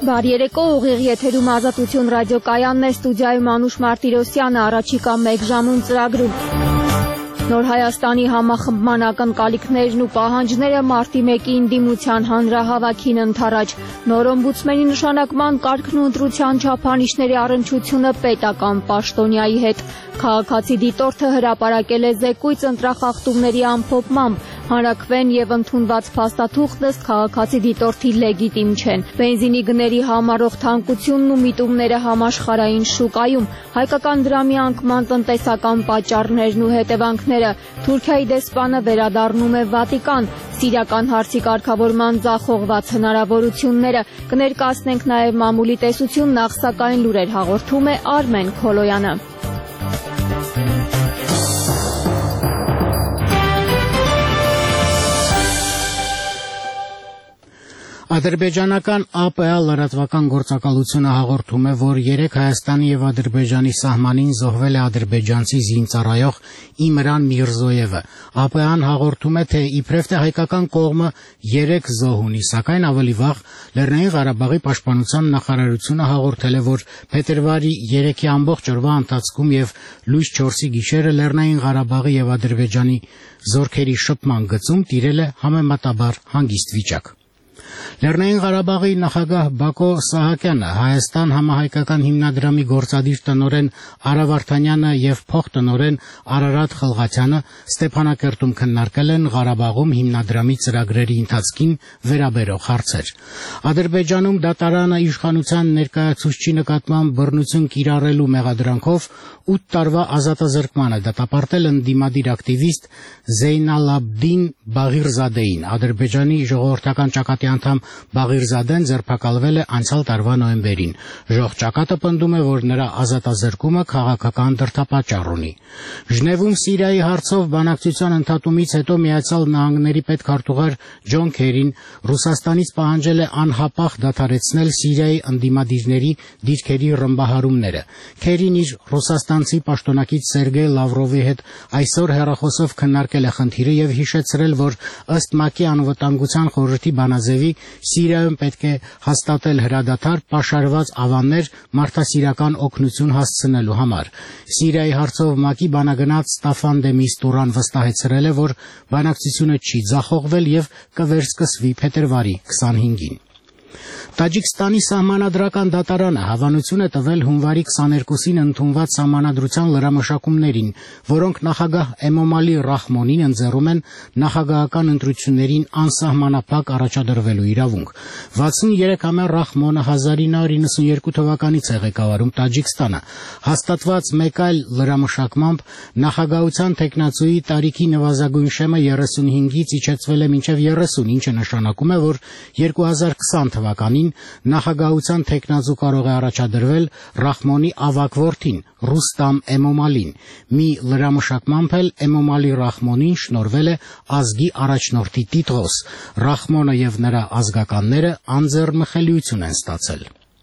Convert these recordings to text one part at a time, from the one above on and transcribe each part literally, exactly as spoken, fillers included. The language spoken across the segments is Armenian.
Բարի երեկո, ուղիղ եթերում Ազատություն ռադիոկայանն է, ստուդիայում Անուշ Մարտիրոսյանը, առաջիկա մեկ ժամում ծրագրում։ Նոր Հայաստանի համախմբման ակնկալիքներն ու պահանջները մարտի մեկին դիմության հանրահավաքին ընդառաջ։ Նոր օմբուդսմենի նշանակման կարգն ու ընտրության չափանիշների առնչությունը պետական պաշտոնյայի հետ։ Քաղաքացի դիտորդը հրապարակել է զեկույց ընտրախախտումների ամփոփմամբ։ Հանրաքվեն եւ ընդունված փաստաթուղթ ըստ քաղաքացի դիտորդի լեգիտիմ չեն։ Բենզինի գների համառող թանկությունն ու միտումները համաշխարհային շուկայում, հայկական դրամի անկման տնտեսական պատճառներն ու հետևանքները, Թուրքիայի դեսպանը վերադառնում է Վատիկան, Սիրիական հարցի կարգավորման ձախողված հնարավորությունները, կներկայացնենք նաև մամուլի տեսություն, նախ սակայն լուրեր հաղորդում է Արմեն Քոլոյանը։ Ադրբեջանական A P A լրատվական գործակալությունը հաղորդում է, որ երեկ Հայաստանի եւ Ադրբեջանի սահմանին զոհվել է ադրբեջանցի զինծառայող Իմրան Միրզոևը։ A P A-ն հաղորդում է, թե իբրև թե հայկական կողմը երեք զոհ ունի, սակայն ավելի վաղ Լեռնային Ղարաբաղի պաշտպանության նախարարությունը հաղորդել է, որ փետրվարի երեքի ամբողջ օրվա ընթացքում եւ լույս չորսի գիշերը Լեռնային Ղարաբաղի եւ Ադրբեջանի զորքերի շփման գծում տիրել է համեմատաբար հանգիստ վիճակ։ Լեռնային Ղարաբաղի նախագահ Բակո Սահակյանը, Հայաստան համահայկական հիմնադրամի գործադիր տնօրեն Արա Վարդանյանը եւ փոխտնօրեն Արարատ Խլղաթյանը Ստեփանակերտում քննարկել են Ղարաբաղում հիմնադրամի ծրագրերի ընթացքին վերաբերող հարցեր։ Ադրբեջանում դատարանը իշխանության ներկայացուցչի նկատմամբ բռնություն կիրառելու մեղադրանքով ութ տարվա ազատազրկման է դատապարտել ընդդիմադիր ակտիվիստ Զեյնալաբդին Բաղիրզադեին։ Ադրբեջանի ժողովրդական ճակատի անդամ Բաղիրզադեն ձերբակալվել է անցյալ տարվա նոյեմբերին։ Ժող ճակատը պնդում է, որ նրա ազատազրկումը քաղաքական դրդապատճառ ունի։ Ժնևում Սիրիայի հարցով բանակցության ընդհատումից հետո Միացյալ Նահանգների պետքարտուղար Ջոն Քերին Ռուսաստանից պահանջել է անհապաղ դադարեցնել Սիրիայի ընդդիմադիրների դիրքերի ռմբահարումները։ Քերին իր ռուսաստանցի պաշտոնակից Սերգեյ Լավրովի հետ այսօր հեռախոսով քննարկել է խնդիրը եւ հիշեցրել, որ ըստ ՄԱԿ-ի անվտանգության խորհրդի բանաձևի Սիրիայում պետք է հաստատել հրադադար, պաշարված ավաններ մարդասիրական օգնություն հասցնելու համար։ Սիրիայի հարցով ՄԱԿ-ի բանագնաց Ստաֆան դե Միստուրան վստահեցրել է, որ բանակցությունը չի ձախողվել եւ կվերսկսվի փետրվարի քսանհինգին։ Տաջիկստանի սահմանադրական դատարանը հավանություն է տվել հունվարի քսաներկուսին ընդունված սահմանադրության լրամշակումներին, որոնք նախագահ Էմոմալի Ռախմոնին ընձեռում են նախագահական ընտրություններին անսահմանափակ առաջադրվելու իրավունք։ վաթսուներեքամյա Ռախմոնը հազար ինը հարյուր նվաթ թվականից է ղեկավարում Տաջիկստանը։ Հաստատված մեկ այլ լրամշակմամբ նախագահության թեկնածուի տարիքի նվազագույն շեմը երեսունհինգից իջեցվել է մինչև երեսուն, ինչը նշանակում է, որ երկու հազար քսան թվականին նախագահության թեկնածու կարող է առաջադրվել Ռախմոնի ավագ որդին Ռուստամ Էմոմալին։ Մի լրամշակմամբ էլ Էմոմալի Ռախմոնին շնորհվել է ազգի առաջնորդի տիտղոս։ Ռախմոնը եւ նրա ազգականները անձեռնմխելիություն են ստացել։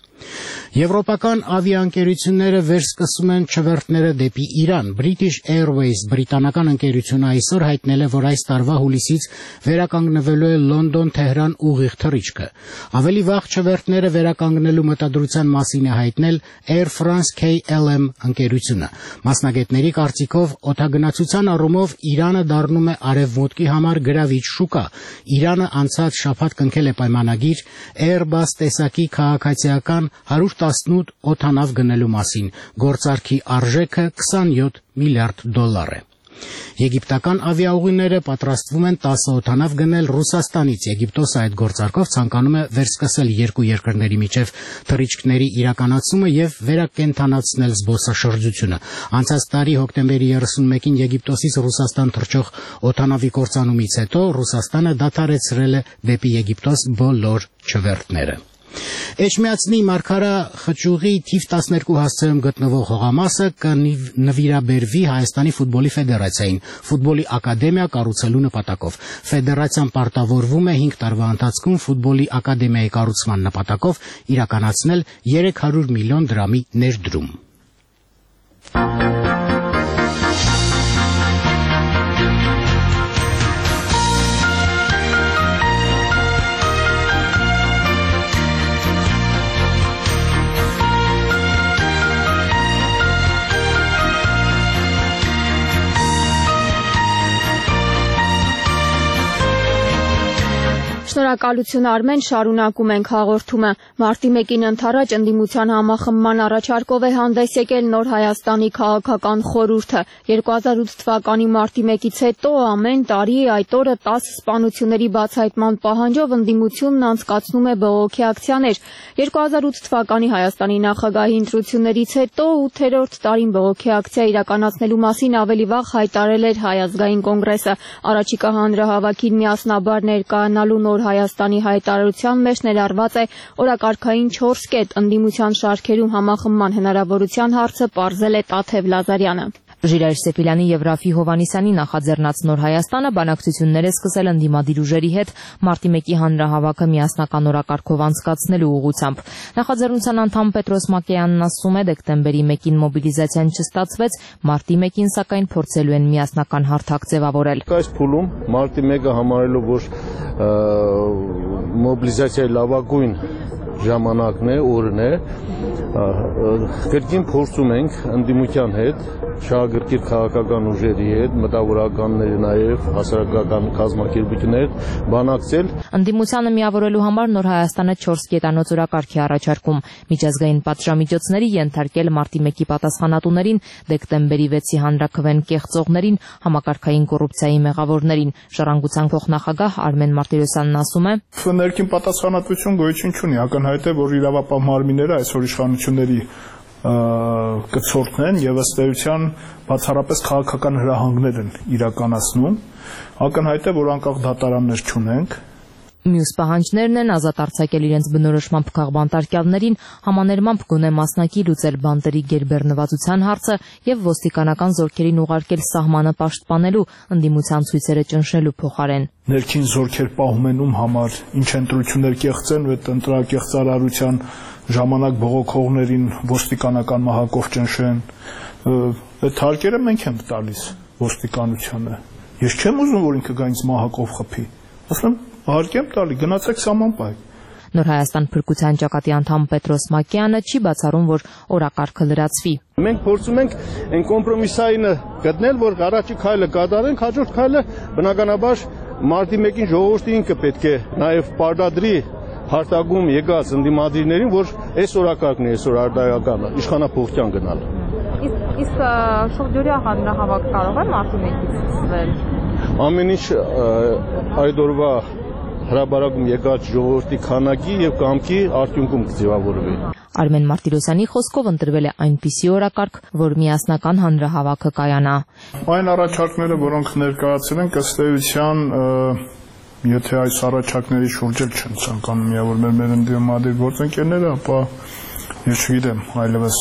Եվրոպական ավիաընկերությունները վերսկսում են չվերթները դեպի Իրան։ British Airways բրիտանական ընկերությունը այսօր հայտնել է, որ այս տարվա հուլիսից վերականգնվելու է Լոնդոն-Թեհրան ուղիղ թռիչքը։ Ավելի վաղ չվերթները վերականգնելու մտադրության մասին է հայտնել Air France-K L M ընկերությունը։ Մասնագետների կարծիքով օդագնացության առումով Իրանը դառնում է արևմուտքի համար գրավիչ շուկա։ Իրանը անցած շաբաթ կնքել է պայմանագիր Airbus տեսակի քաղաքացիական հարյուր տասնութ օդանավ գնելու մասին։ Գործարքի արժեքը քսանյոթ միլիարդ դոլար է։ Եգիպտական ավիաուղիները պատրաստվում են տասը օդանավ գնել Ռուսաստանից։ Եգիպտոսը այդ գործարքով ցանկանում է վերսկսել երկու երկրների միջև թռիչքների իրականացումը եւ վերակենդանացնել զբոսաշրջությունը։ Անցած տարի հոկտեմբերի երեսունմեկին Եգիպտոսից Ռուսաստան թռչող օդանավի կործանումից հետո Ռուսաստանը դադարեցրել է դեպի Եգիպտոս բոլոր չվերթները։ Էջմիածնի Մարգարա խճուղի թիվ տասներկու հասցեում գտնվող հողամասը կնվիրաբերվի Հայաստանի ֆուտբոլի ֆեդերացիային ֆուտբոլի ակադեմիա կառուցելու նպատակով։ Ֆեդերացիան պարտավորվում է հինգ տարվա ընթացքում ֆուտբոլի ակադեմիայի կառուցման նպատակով իրականացնել երեք հարյուր միլիոն դրամի ներդրում։ Շնորհակալություն Արմեն, շարունակում ենք հաղորդումը։ Մարտի մեկին ընդառաջ ընդդիմության համախմբման առաջարկով է հանդես եկել Նոր Հայաստանի քաղաքական խորհուրդը։ երկու հազար ութ թվականի մարտի մեկից հետո ամեն տարի այդ օրը տասը սպանությունների բացահայտման պահանջով ընդդիմությունն անցկացնում է բողոքի ակցիաներ։ երկու հազար ութ թվականի Հայաստանի նախագահի ընտրություններից հետո ութերորդ տարին բողոքի ակցիա իրականացնելու մասին ավելի վաղ հայտարարել էր Հայ ազգային կոնգրեսը։ Առաջիկա հանրահավաքին միասնաբար ներկայանալու Նոր Հայաստանի հայտարարության մեջ ներառված է օրակարգային չորս կետ, ընդդիմության շարքերում համախմբման հնարավորության հարցը պարզել է Տաթև Լազարյանը։ Ժիրայր Սեփիլյանի եւ Ռաֆի Հովհաննիսյանի նախաձեռնած Նոր Հայաստանը բանակցություններ է սկսել ընդդիմադիր ուժերի հետ մարտի մեկի հանրահավաքը միասնական օրակարգով անցկացնելու ուղղությամբ։ Նախաձեռնության անդամ Պետրոս Մակեյանն ասում է, դեկտեմբերի մեկին մոբիլիզացիան չստացվեց, մարտի մեկին սակայն փորձելու են միասնական հարթակ ձևավորել։ Այս փուլում մարտի մեկը համարելով որ մոբիլիզացիայի լավագույն ժամանակն է, օրն է, կրկին փորձում ենք ընդդիմության հետ, շահագրգիռ քաղաքական ուժերի հետ, մտավորականների նաև հասարակական կազմակերպությունների հետ բանակցել։ Ընդդիմությանը միավորելու համար Նոր Հայաստանը չորս կետանոց օրակարգ է առաջարկում միջազգային պատժամիջոցների ենթարկել մարտի մեկի պատասխանատուներին, դեկտեմբերի վեցի հանրաքվեն կեղծողներին, համակարգային կոռուպցիայի մեղավորներին։ Ժառանգության փոխնախագահ Արմեն Մարտիրոսյանն ասում է. Ներքին պատասխանատվություն գոյություն չունի, ակնհայտ է, որ իրավապահ մարմինները այսօր իշխանությունների կցորդն են եւ ըստ էության բացառապես քաղաքական հրահանգներ են իրականացնում, ակնհայտ է, որ անկախ դատարաններ չունենք։ Մյուս պահանջներն են ազատ արձակել իրենց բնորոշմամբ քաղբանտարկյալներին, համաներմամբ գոնե մասնակի լուծել բանտերի գերբեռնվածության հարցը եւ ոստիկանական զորքերին ուղարկել սահմանը պաշտպանելու, ընդդիմության ցույցերը ճնշելու փոխարեն։ Ներքին զորքեր պահում են ում համար, ինչ ընտրություններ կեղծեն, այդ ընտրակեղծարարության ժամանակ բողոքողներին ոստիկանական մահակով ճնշեն։ Այդ հարկերը մենք ենք տալիս ոստիկանությանը։ Ես չեմ ուզում, որ ինքը գա ինձ մահակով խփի։ Ասում հարկեմ տալի, գնացեք սահմանպայ։ Նոր Հայաստան փրկության ճակատի անդամ Պետրոս Մակեյանը չի բացառում, որ օրակարգը լրացվի։ Մենք փորձում ենք այն կոմպրոմիսային գտնել, որ առաջի քայլը կատարենք, հաջորդ քայլը բնականաբար մարտի մեկին ժողովուրդը ինքը պետք է նաև պարտադրի հարտակում եկած ընդդիմադիրներին, որ այս օրակարգն է, այսօր արդարականը, իշխանափոխության գնալ։ Իսկ շրջօրյա հանրահավաք կարող է մարտի մեկից սկսվել։ Ամեն ինչ այդ օրվա հրապարակում եկած ժողովրդի քանակի եւ կամքի արդյունքում կձևավորվի։ Արմեն Մարտիրոսյանի խոսքով ընտրվել է այնպիսի օրակարգ, որ միասնական հանրահավաքը կայանա։ Այն առաջարկները, որոնք ներկայացել են, ըստ էության, եթե այս առաջարկների շուրջ էլ չեն ցանկանում միավորվել մեր ընդդիմադիր գործընկերները, ապա ես չգիտեմ, այլևս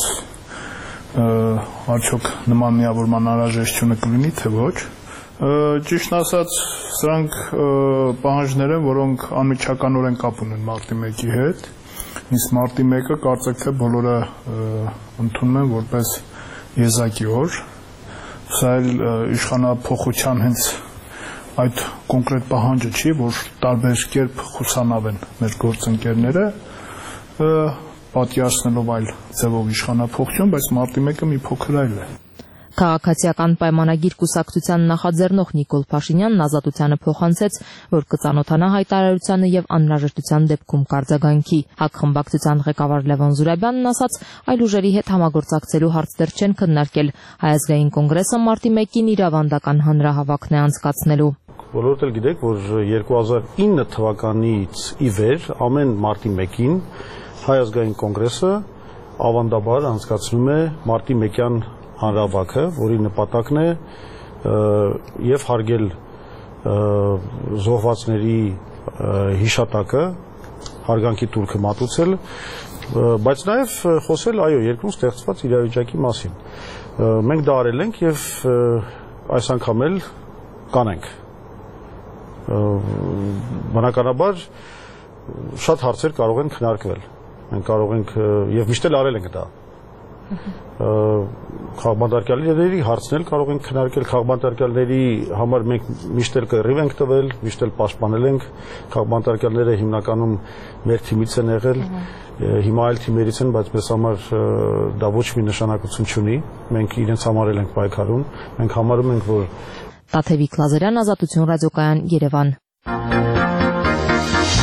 արդյոք նման միավորման անհրաժեշտությունը կլինի, թե ոչ։ Ճիշտ ասած, սրանք պահանջներ են, որոնք անմիջականորեն կապ ունեն մարտի մեկի հետ։ Իսկ մարտի մեկը կարծեք թե բոլորը ընդունում են որպես եզակի օր։ Սա էլ իշխանափոխության հենց այդ կոնկրետ պահանջը չի, որ տարբեր կերպ խուսանավեն մեր գործընկերները, պատիարցնելով այլ ձևով իշխանափոխություն, բայց մարտի մեկը մի փոքր այլ է։ Քաղաքացիական պայմանագիր կուսակցության նախաձեռնող Նիկոլ Փաշինյանն Ազատությանը փոխանցեց, որ կծանոթանա հայտարարությանը եւ անհրաժեշտության դեպքում կարձագանքի։ ՀԱԿ խմբակցության ղեկավար Լևոն Զուրաբյանն ասաց, այլ ուժերի հետ համագործակցելու հարց դեռ չեն քննարկել։ Հայ ազգային կոնգրեսը մարտի մեկին իր ավանդական հանրահավաքն է անցկացնելու։ Բոլորդ էլ գիտեք, որ երկու հազար ինը թվականից ի վեր ամեն մարտի մեկին Հայ ազգային կոնգրեսը ավանդաբար անցկացնում է մարտի մեկյան հանրահավաքը, որի նպատակն է եւ հարգել զոհվածների հիշատակը, հարգանքի տուրքը մատուցել, բայց նաեւ խոսել այո երկրում ստեղծված իրավիճակի մասին։ Մենք դա արել ենք եւ այս անգամ էլ կանենք։ Բնականաբար շատ հարցեր կարող են քննարկվել։ Մենք կարող ենք եւ միշտ էլ արել ենք դա։ Քաղբանտարկյալների հարցնել կարող ենք քննարկել, քաղբանտարկյալների համար մենք միշտ էլ կռիվ ենք տվել, միշտ էլ պաշտպանել ենք, քաղբանտարկյալները հիմնականում մեր թիմից են եղել, հիմա այլ թիմերից են, բայց մեզ համար դա ոչ մի նշանակություն չունի, մենք իրենց համար էլ ենք պայքարում, մենք համարում ենք, որ Տաթևիկ Լազարյան, Ազատություն ռադիոկայան, Երևան։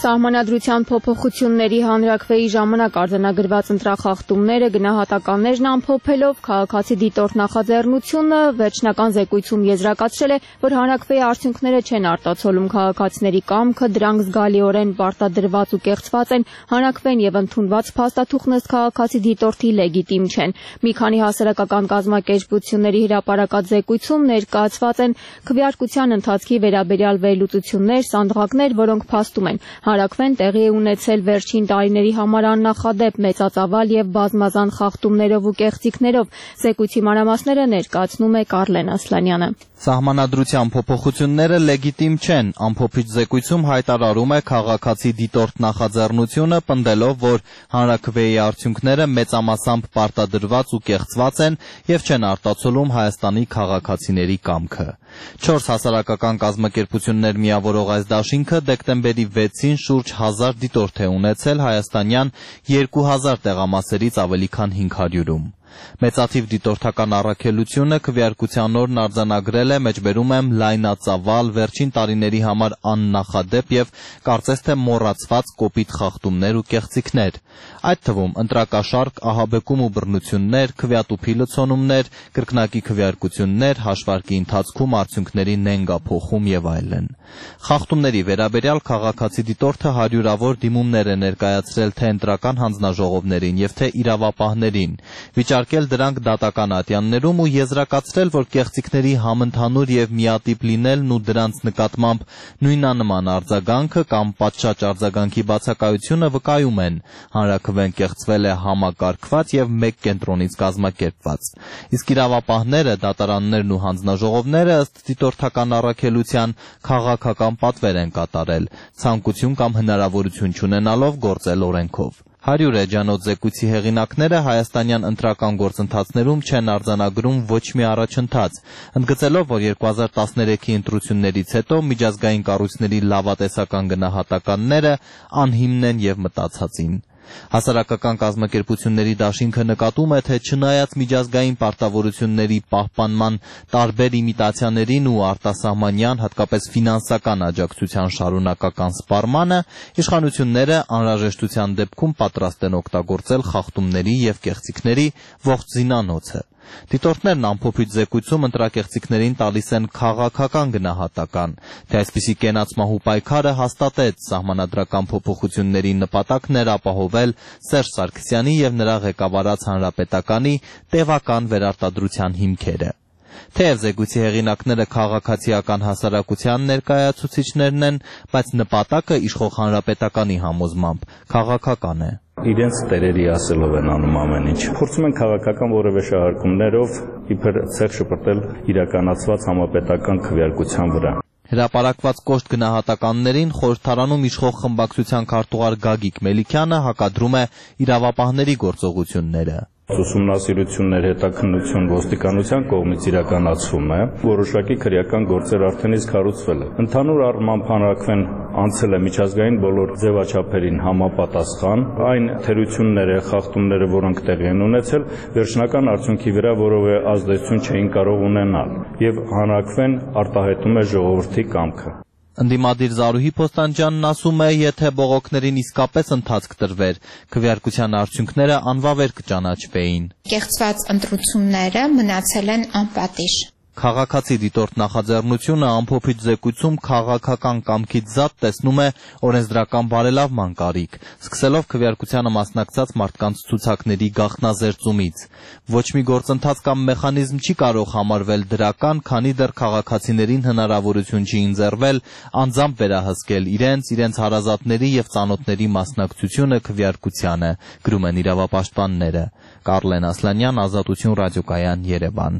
Սահմանադրության փոփոխությունների հանրաքվեի ժամանակ արձանագրված ընտրախախտումները գնահատականներն ամփոփելով քաղաքացի դիտորդ նախաձեռնությունը վերջնական զեկույցում եզրակացրել է, որ հանրաքվեի արդյունքները չեն արտացոլում քաղաքացիների կամքը, դրանք զգալիորեն պարտադրված ու կեղծված են, հանրաքվեն եւ ընդունված փաստաթուղթն ըստ քաղաքացի դիտորդի լեգիտիմ չեն։ Մի քանի հասարակական կազմակերպությունների հրապարակած զեկույցում ներկայացված են քվեարկության ընթացքի վերաբերյալ վերլուծություններ, սանդղակներ, որոնք փաստում են հանրաքվեն տեղի է ունեցել վերջին տարիների համար աննախադեպ մեծածավալ եւ բազմազան խախտումներով ու կեղծիքներով։ Զեկույցի մանրամասները ներկայացնում է Կարլեն Ասլանյանը։ Սահմանադրության փոփոխությունները լեգիտիմ չեն, ամփոփիչ զեկույցում հայտարարում է քաղաքացի դիտորդ նախաձեռնությունը, պնդելով, որ հանրաքվեի արդյունքները մեծամասամբ պարտադրված ու կեղծված են եւ չեն արտացոլում Հայաստանի քաղաքացիների կամքը։ Չորս հասարակական կազմակերպություններ միավորող այս դաշինքը դեկտեմբերի վեցին շուրջ հազար դիտորդ է ունեցել հայաստանյան երկու հազար տեղամասերից ավելի քան հինգ հարյուրում։ Մեծաթիվ դիտորդական առաքելությունը քվեարկության օրն արձանագրել է, մեջբերում եմ, լայնածավալ, վերջին տարիների համար աննախադեպ եւ կարծես թե մոռացված կոպիտ խախտումներ ու կեղծիքներ, այդ թվում ընտրակաշարք, ահաբեկում ու բռնություններ, քվեատուփի լցոնումներ, կրկնակի քվեարկություններ, հաշվարկի ընթացքում արդյունքների նենգափոխում եւ այլն։ Խախտումների վերաբերյալ քաղաքացի դիտորդը հարյուրավոր դիմումներ է ներկայացրել թե ընտրական հանձնաժողովներին եւ թե իրավապահներին, վիճարկել դրանք դատական ատյաններում ու եզրակացրել, որ կեղծիքների համընդհանուր եւ միատիպ լինելն ու դրանց նկատմամբ նույնանման արձագանքը կամ պատշաճ արձագանքի բացակայությունը վկայում են հանրաքվեն կեղծվել է համակարգված եւ մեկ կենտրոնից կազմակերպված։ Իսկ իրավապահները, դատարաններն ու հանձնաժողովները ըստ դիտորդական առաքելության քաղաքական պատվեր են կատարել, ցանկություն կամ հնարավորություն չունենալով գործել օրենքով։ Հարյուր էջանոց զեկույցի հեղինակները հայաստանյան ընտրական գործընթացներում չեն արձանագրում ոչ մի առաջընթաց, ընդգծելով, որ երկու հազար տասներեքի ընտրություններից հետո միջազգային կառույցների լավատեսական գնահատականները անհիմն են եւ մտածածին։ Հասարակական կազմակերպությունների դաշինքը նկատում է, թե չնայած միջազգային պարտավորությունների պահպանման տարբեր իմիտացիաներին ու արտասահմանյան, հատկապես ֆինանսական աջակցության շարունակական սպառմանը, իշխանությունները անհրաժեշտության դեպքում պատրաստ են օգտագործել խախտումների եւ կեղծիքների ողջ զինանոցը։ Դիտորդներն ամփոփիչ զեկույցում ընտրակեղծիքներին տալիս են քաղաքական գնահատական, թե այսպիսի կենացմահու պայքարը հաստատեց սահմանադրական փոփոխությունների նպատակն էր ապահովել Սերժ Սարգսյանի եւ նրա ղեկավարած հանրապետականի տևական վերարտադրության հիմքերը։ Թեև զեկույցի հեղինակները քաղաքացիական հասարակության ներկայացուցիչներն են, բայց նպատակը իշխող հանրապետականի համոզմամբ քաղաքական է։ Իրենց տերերի ասելով են անում ամեն ինչ։ Փորձում են քաղաքական որևէ շահարկումներով իբր ցեղ շպրտել իրականացված համապետական քվեարկության վրա։ Հրապարակված կոշտ գնահատականներին խորհրդարանում իշխող խմբակցության քարտուղար Գագիկ Մելիքյանը հակադրում է իրավապահների գործողությունները։ Ուսումնասիրություններ, հետաքննություն ոստիկանության կողմից իրականացվում է, որոշակի քրեական գործեր արդեն իսկ հարուցվել է։ Ընդհանուր առմամբ հանրաքվեն անցել է միջազգային բոլոր ձևաչափերին համապատասխան, այն թերությունները, խախտումները, որոնք տեղի են ունեցել, վերջնական արդյունքի վրա որևէ ազդեցություն չէին կարող ունենալ, եւ հանրաքվեն արտահայտում է ժողովրդի կամքը։ Ընդդիմադիր Զարուհի Փոստանջյանն ասում է, եթե բողոքներին իսկապես ընթացք տրվեր, քվեարկության արդյունքները անվավեր կճանաչվեին։ Կեղծված ընտրությունները մնացել են անպատիժ։ Քաղաքացի դիտորդ նախաձեռնությունը ամփոփիչ զեկույցում քաղաքական կամքից զատ տեսնում է օրենսդրական բարելավման կարիք, սկսելով քվեարկությանը մասնակցած մարդկանց ցուցակների գաղտնազերծումից։ Ոչ մի գործընթաց կամ մեխանիզմ չի կարող համարվել դրական, քանի դեռ քաղաքացիներին հնարավորություն չի ընձեռվել անձամբ վերահսկել իրենց, իրենց հարազատների եւ ծանոթների մասնակցությունը քվեարկությանը, գրում են իրավապաշտպանները։ Կարլեն Ասլանյան, Ազատություն ռադիոկայան, Երևան։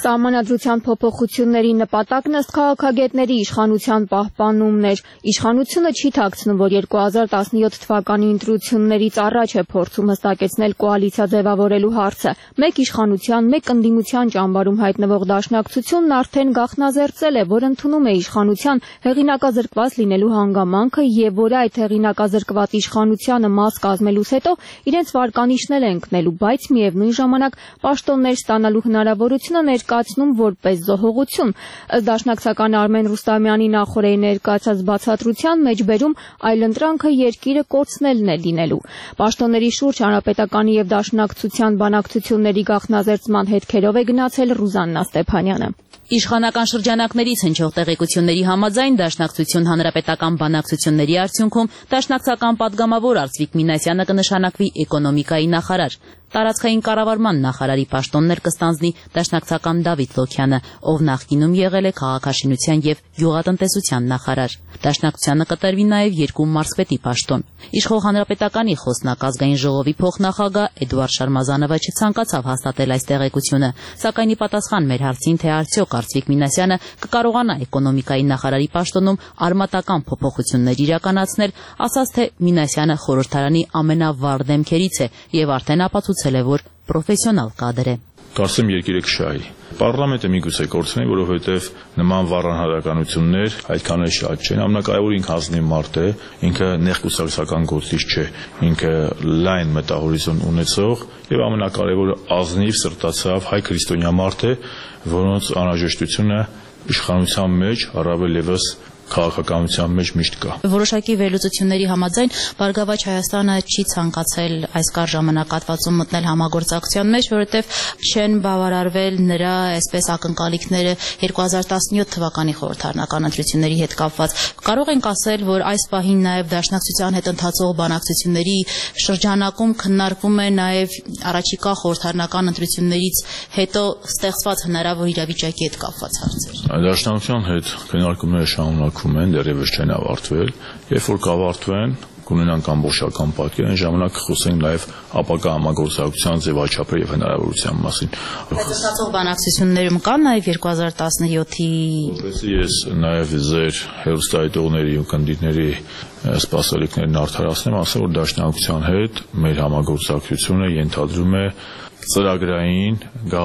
Սահմանադրության փոփոխությունների նպատակն ըստ քաղաքագետների իշխանության պահպանումն էր։ Իշխանությունը չի թաքցնում, որ երկու հազար տասնյոթ թվականի ընտրություններից առաջ է փորձում հստակեցնել կոալիցիա ձևավորելու հարցը։ Մեկ իշխանության, մեկ ընդդիմության ճամբարում հայտնվող դաշնակցությունն արդեն գաղտնազերծել է, որ ընդունում է իշխանության հեղինակազրկված լինելու հանգամանքը եւ որ այդ հեղինակազրկված իշխանությանը մաս կազմելուց հետո իրենց վարկանիշներ են ընկնելու, բայց միևնույն ժամանակ պաշտոններ ստանալու հնարավորությունը ներկայացնում որպես զոհողություն։ Ըստ դաշնակցական Արմեն Ռուստամյանի նախորդի ներկայացած բացատրության մեջ բերում այլընտրանքը երկիրը կորցնելն է լինելու։ Պաշտոնների շուրջ հանրապետականի եւ դաշնակցության բանակցությունների գաղտնազերծման հետքերով է գնացել Ռուզաննա Ստեփանյանը։ Իշխանական շրջանակներից հնչող տեղեկությունների համաձայն դաշնակցություն հանրապետական բանակցությունների արդյունքում դաշնակցական падգամավոր Արծվիկ Մինասյանը կնշանակվի էկոնոմիկայի նախարար։ Տարածքային կառավարման նախարարի պաշտոններ կստանձնի դաշնակցական Դավիթ Լոքյանը, ով նախկինում եղել է քաղաքաշինության եւ գյուղատնտեսության նախարար։ Դաշնակցությանը կտրվի նաեւ երկու մարզպետի պաշտոն։ Իշխող հանրապետականի խոսնակ ազգային ժողովի փոխնախագահ Էդուարդ Շարմազանովը չցանկացավ հաստատել այս տեղեկությունը, սակայն ի պատասխան մեր հարցին, թե արդյոք Արծվիկ Մինասյանը կկարողանա էկոնոմիկայի նախարարի պաշտոնում արմատական փոփոխություններ իրականացնել, ասաց, թե Մինասյանը խորհրդարանի ամենավառ դեմքերից է եւ արդեն ապացուցել է, որ պրոֆեսիոնալ կադր է։ Կարծեմ երկիրը կշահի։ Պարլամենտը միգուցե կորցնի, որովհետև նման վառանհարականություններ այդքան էլ շատ չեն։ Ամենակարևորը ինքը ազնիվ մարդ է, ինքը նեղկուսակցական գործիչ չէ, ինքը լայն մտահորիզոն ունեցող եւ ամենակարևորը ազնիվ սրտացավ հայ քրիստոնյա մարդ է, որոնց անհրաժեշտությունը իշխանության մեջ առավել եւս քաղաքականության մեջ միշտ կա։ Որոշակի վերլուծությունների համաձայն Բարգավաճ Հայաստանը չի ցանկացել այս կար ժամանակահատվածում մտնել համագործակցության մեջ, որովհետև չեն բավարարվել նրա այսպես ակնկալիքները երկու հազար տասնյոթ թվականի խորհրդարանական ընտրությունների հետ կապված։ Կարող ենք ասել, որ այս պահին նաև դաշնակցության հետ ընթացող բանակցությունների շրջանակում քննարկվում է նաև առաջիկա խորհրդարանական ընտրություններից հետո ստեղծված հնարավոր իրավիճակի հետ կապված հարցեր։ Դաշնակցության հետ քննարկումները շարունակվում են, դեռևս չեն ավարտվել, երբ որ կավարտվեն, կունենանք ամբողջական պատկեր, այն ժամանակ խոսենք նաև ապագա համագործակցության ձևաչափի եւ հնարավորության մասին։ Ստացող բանակցություններում կան նաև երկու հազար տասնյոթի Ես նաև ձեր հերոստայտողների ու կնդիրների սպասելիքներն արդարացնեմ, ասեմ, որ դաշնակցության հետ մեր համագործակցությունը ենթադրում է ծրագրային,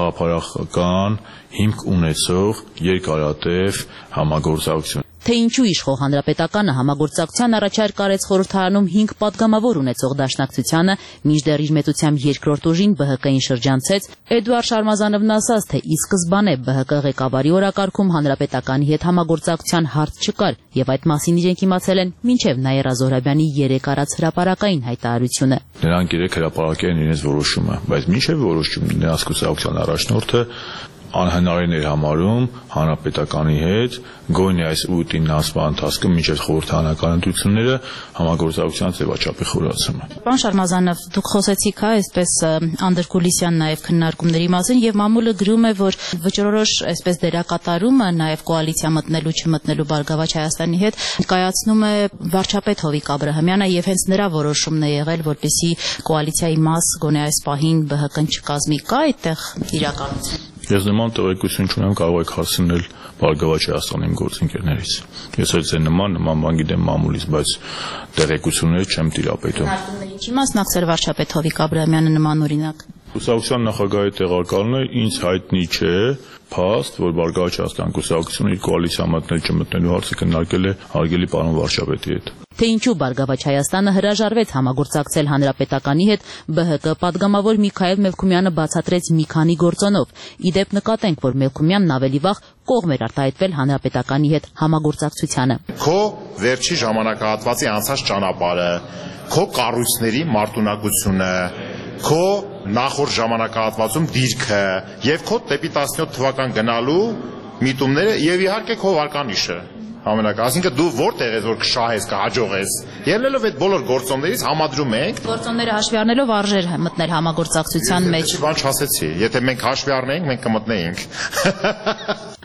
գաղափարական հիմք ունեցող երկարատև համագործակցություն։ Թե ինչու իշխող հանրապետականը համագործակցության առաջարկ արեց խորհրդարանում հինգ պատգամավոր ունեցող դաշնակցությանը, մինչդեռ իր մեծությամբ երկրորդ ուժին Բ Հ Կ-ին շրջանցեց, Էդուարդ Շարմազանովն ասաց, թե ի սկզբանե Բ Հ Կ ղեկավարի օրակարգում հանրապետականի հետ համագործակցության հարց չկար, եւ այդ մասին իրենք իմացել են մինչեւ Նաիրա Զոհրաբյանի երեք արած հրապարակային հայտարարությունը։ Նրանք երեք հրապարակել են իրենց որոշումը, բայց մինչեւ որոշում նրանց կուսակցության առաջնորդը անհնարին էր համարում հանրապետականի հետ գոնե այս ուտին նասման ընթացքում մինչև խորհրդարանական ընտրությունները համագործակցության ձևաչափի խորացումը։ Պարոն Շարմազանով, դուք խոսեցիք հա այսպես անդրկուլիսյան նաև քննարկումների մասին եւ մամուլը գրում է, որ վճռորոշ այսպես դերակատարումը նաև կոալիցիա մտնելու չմտնելու Բարգավաճ Հայաստանի հետ կայացնում է վարչապետ Հովիկ Աբրահամյանը եւ հենց նրա որոշումն է եղել, որպեսզի կոալիցիայի մաս գոնե այս պահին Բ Հ Կ-ն չկազմի, կա այդտեղ իրականություն։ Ես նման տեղեկություն չունեմ, կարող եք հարցնել Բարգավաճ Հայաստանի իմ գործընկերներից։ Ես էլ ձեր նման նման բան գիտեմ մամուլից, բայց տեղեկություններ չեմ տիրապետում։ Ինչի մասնակցել վարչապետ Հովիկ Աբրահամյանը նման օրինակ։ Կուսակցության նախագահի տեղակալն է, ինձ հայտնի չէ, փաստ, որ Բարգավաճ Հայաստան կուսակցությունը իր կոալիցիա մտնել չմտնելու հարցը քննարկել է հարգելի պարոն վարչապետի հետ։ Թե ինչու Բարգավաճ Հայաստանը հրաժարվեց համագործակցել հանրապետականի հետ, Բ Հ Կ պատգամավոր Միքայել Մելքումյանը բացատրեց մի քանի գործոնով։ Իդեպ նկատենք, որ Մելքումյանն ավելի վաղ կողմ էր արտահայտվել հանրապետականի հետ համագործակցությանը։ Քո վերջի ժամանակահատվածի անցած ճանապարհը, քո կառույցների մարտունակությունը, քո նախորդ ժամանակահատվածում դիրքը եւ քո դեպի տասնյոթ թվական գնալու միտումները եւ իհարկե քո վարկանիշը ամենակա, այսինքն դու որտեղ ես որ կշահես, կհաջողես։ Ելնելով այդ բոլոր գործոններից համադրում ենք գործոնները հաշվի առնելով արժեր մտնել համագործակցության մեջ։ Բան չասեցի, եթե մենք հաշվի առնեինք, մենք կմտնեինք։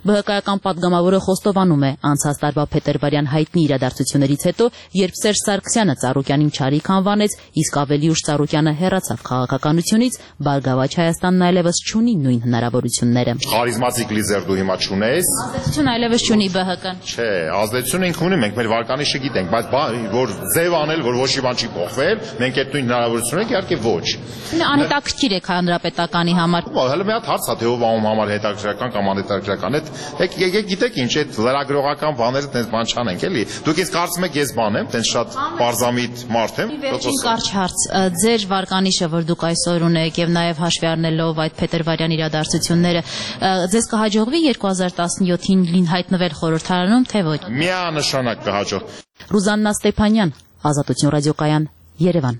ԲՀԿ-ական պատգամավորը խոստովանում է անցած տարվա փետրվարյան հայտնի իրադարձություններից հետո, երբ Սերժ Սարգսյանը Ծառուկյանին չարիք անվանեց, իսկ ավելի ուշ Ծառուկյանը հեռացավ քաղաքականությունից, Բարգավաճ Հայաստանն այլևս չունի նույն հնարավորությունները։ Խարիզմատիկ լիդեր դու հիմա չունես։ Ազդեցություն այլևս չունի ԲՀԿ-ն։ Չէ, ազդեցություն ինք ունի, մենք մեր վարկանիշը գիտենք, բայց որ ձև անել, որ ոչ մի բան չի փոխվել, մենք այդ նույն հնարավորությունը ենք, իհարկե ոչ։ Անհետաքրքիր է հանրապետականի համար։ Հələ մի հատ հարց է, թե ով անում համար հետաքրքրական կամ անհետաքրքրական։ Այդ եկեք գիտեք ինչ, այդ լրագրողական բաները տենց բան չանենք, էլի։ Դուք ինձ կարծում եք ես բան եմ, տենց շատ պարզամիտ մարդ եմ։ Վերջին կարճ հարց, ձեր վարկանիշը, որ դուք այսօր ունեք եւ նաեւ հաշվի առնելով այդ փետրվարյան իրադարձությունները, ձեզ կհաջողվի երկու հազար տասնյոթին հայտնվել խորհրդարանում, թե ոչ։ Միանշանակ կհաջող։ Ռուզաննա Ստեփանյան, Ազատություն ռադիոկայան, Երևան։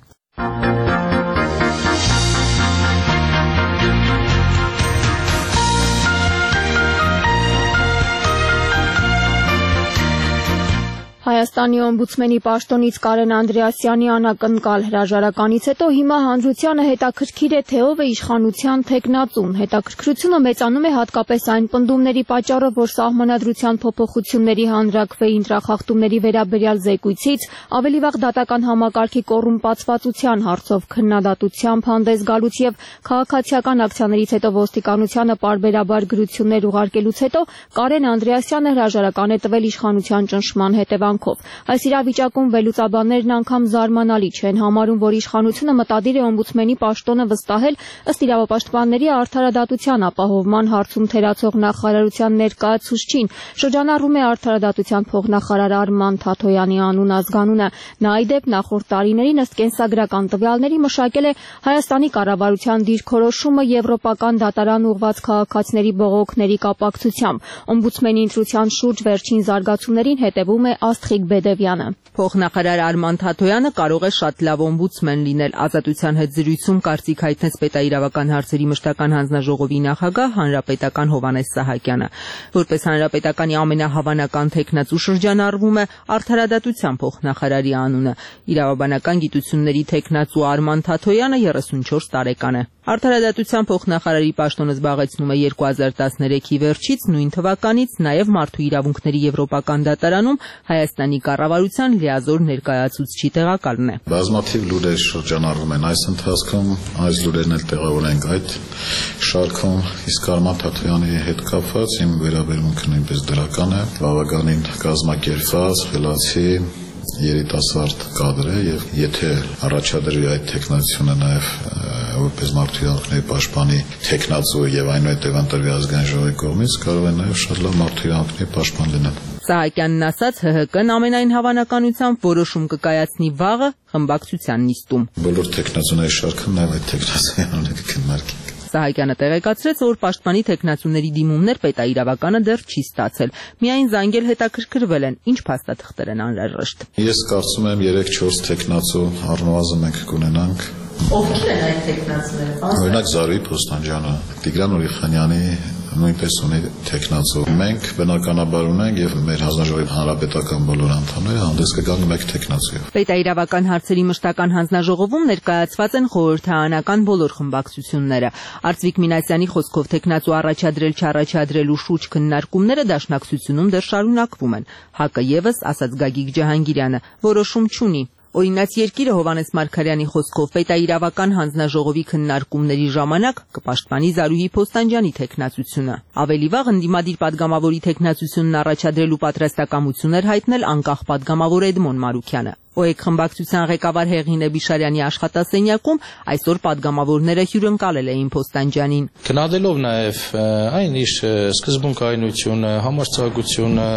Հայաստանի օմբուդսմենի պաշտոնից Կարեն Անդրեասյանի անակնկալ հրաժարականից հետո հիմա հանրությանը հետաքրքիր է, թե ով է իշխանության թեկնածուն։ Հետաքրքրությունը մեծանում է հատկապես այն պնդումների պատճառով, որ Սահմանադրության փոփոխությունների հանրաքվեի ընտրախախտումների վերաբերյալ զեկույցից ավելի վաղ դատական համակարգի կոռումպացվածության հարցով քննադատությամբ հանդես գալուց եւ քաղաքացիական ակցիաներից հետո ոստիկանությանը պարբերաբար գրություններ ուղարկելուց հետո Կարեն Անդրեասյանը հրաժարական է տվել իշխանության ճնշման հետևանքով։ Այս իրավիճակում վերլուծաբաններն անգամ զարմանալի չեն համարում, որ իշխանությունը մտադիր է օմբուդսմենի պաշտոնը վստահել ըստ իրավապաշտպանների արդարադատության ապահովման հարցում թերացող նախարարության ներկայացուցչին։ Շրջանառվում է արդարադատության փոխնախարար Արման Թաթոյանի անուն ազգանունը։ Նա ի դեպ նախորդ տարիներին ըստ կենսագրական տվյալների մշակել է Հայաստանի կառավարության դիրքորոշումը եվրոպական դատարան ուղղված քաղաքացիների բողոքների կապակցությամբ։ Օմբուդսմենի ընտրության շուրջ վերջին զարգացումներին հետևում է Աստղիկ Բեդևյանը։ Փոխնախարար Արման Թաթոյանը կարող է շատ լավ օմբուդսմեն լինել։ Ազատության հետ զրույցում կարծիք հայտնեց պետաիրավական հարցերի մշտական հանձնաժողովի նախագահ հանրապետական Հովհաննես Սահակյանը։ Որպես հանրապետականի ամենահավանական թեկնածու շրջանառվում է արդարադատության փոխնախարարի անունը։ Իրավաբանական գիտությունների թեկնածու Արման Թաթոյանը երեսունչորս տարեկան է։ Արդարադատության փոխնախարարի պաշտոնը զբաղեցնում է երկու հազար տասներեքի վերջից, նույն թվականից նաև Մարդու իրավունքների եվրոպական դատարանում Հայաստանի կառավարության լիազոր ներկայացուցչի տեղակալն է։ Բազմաթիվ լուրեր շրջանառվում են այս ընթացքում, այս լուրերն էլ տեղավոր ենք այդ շարքում, իսկ Արման Թաթոյանի հետ կապված իմ վերաբերմունքը նույնպես դրական է, բավականին կազմակերպված, խելացի երիտասարդ կադր է եւ եթե առաջադրվի այդ տեխնացիոնը նաեւ որպես մարդու իրավունքների պաշտպանի տեխնացու եւ այնուհետեւ ընտրվի ազգային ժողովի կողմից կարող է նաեւ շատ լավ մարդու իրավունքների պաշտպան լինել։ Սահակյանն ասաց ՀՀԿ-ն ամենայն հավանականությամբ որոշում կկայացնի վաղը խմբակցության նիստում։ Բոլոր տեխնացուների շարքը նաեւ այդ տեխնացիայի անունը կքննարկի։ Սահակյանը տեղեկացրեց, որ պաշտպանի տեխնացուների դիմումներ պետաիրավականը դեռ չի ստացել։ Միայն զանգել հետաքրքրվել են, ինչ փաստաթղթեր են անհրաժեշտ։ Ես կարծում եմ երեք չորս տեխնացու առնվազն մենք կունենանք։ Ովքեր են այդ տեխնացուները։ Օրինակ Զարուհի Փոստանջյանը, Տիգրան Ուրիխանյանի նույնպես ունի տեխնացու։ Մենք բնականաբար ունենք եւ մեր հանձնաժողովի հանրապետական բոլոր անդամները հանդես կգան մեկ տեխնացուով։ Պետաիրավական հարցերի մշտական հանձնաժողովում ներկայացված են խորհրդարանական բոլոր խմբակցությունները։ Արծվիկ Մինասյանի խոսքով տեխնացու առաջադրել չառաջադրելու շուրջ քննարկումները դաշնակցությունում դեռ շարունակվում են։ ՀԱԿ-ը եւս, ասաց Գագիկ Ջահանգիրյանը, որոշում չունի։ Օրինաց երկիրը Հովհաննես Մարգարյանի խոսքով պետաիրավական հանձնաժողովի քննարկումների ժամանակ կպաշտպանի Զարուհի Փոստանջյանի տեխնացությունը։ Ավելի վաղ ընդդիմադիր падգամավորի տեխնացությունն առաջադրելու պատրաստակամություն էր հայտնել անկախ падգամավոր Էդմոն Մարուքյանը։ ՕԵԿ խմբակցության ղեկավար Հեղինե Բիշարյանի աշխատասենյակում այսօր падգամավորները հյուրընկալել էին Փոստանջյանին։ Գնահատելով նաև այն իր սկզբունքայնությունը, համարձակությունը,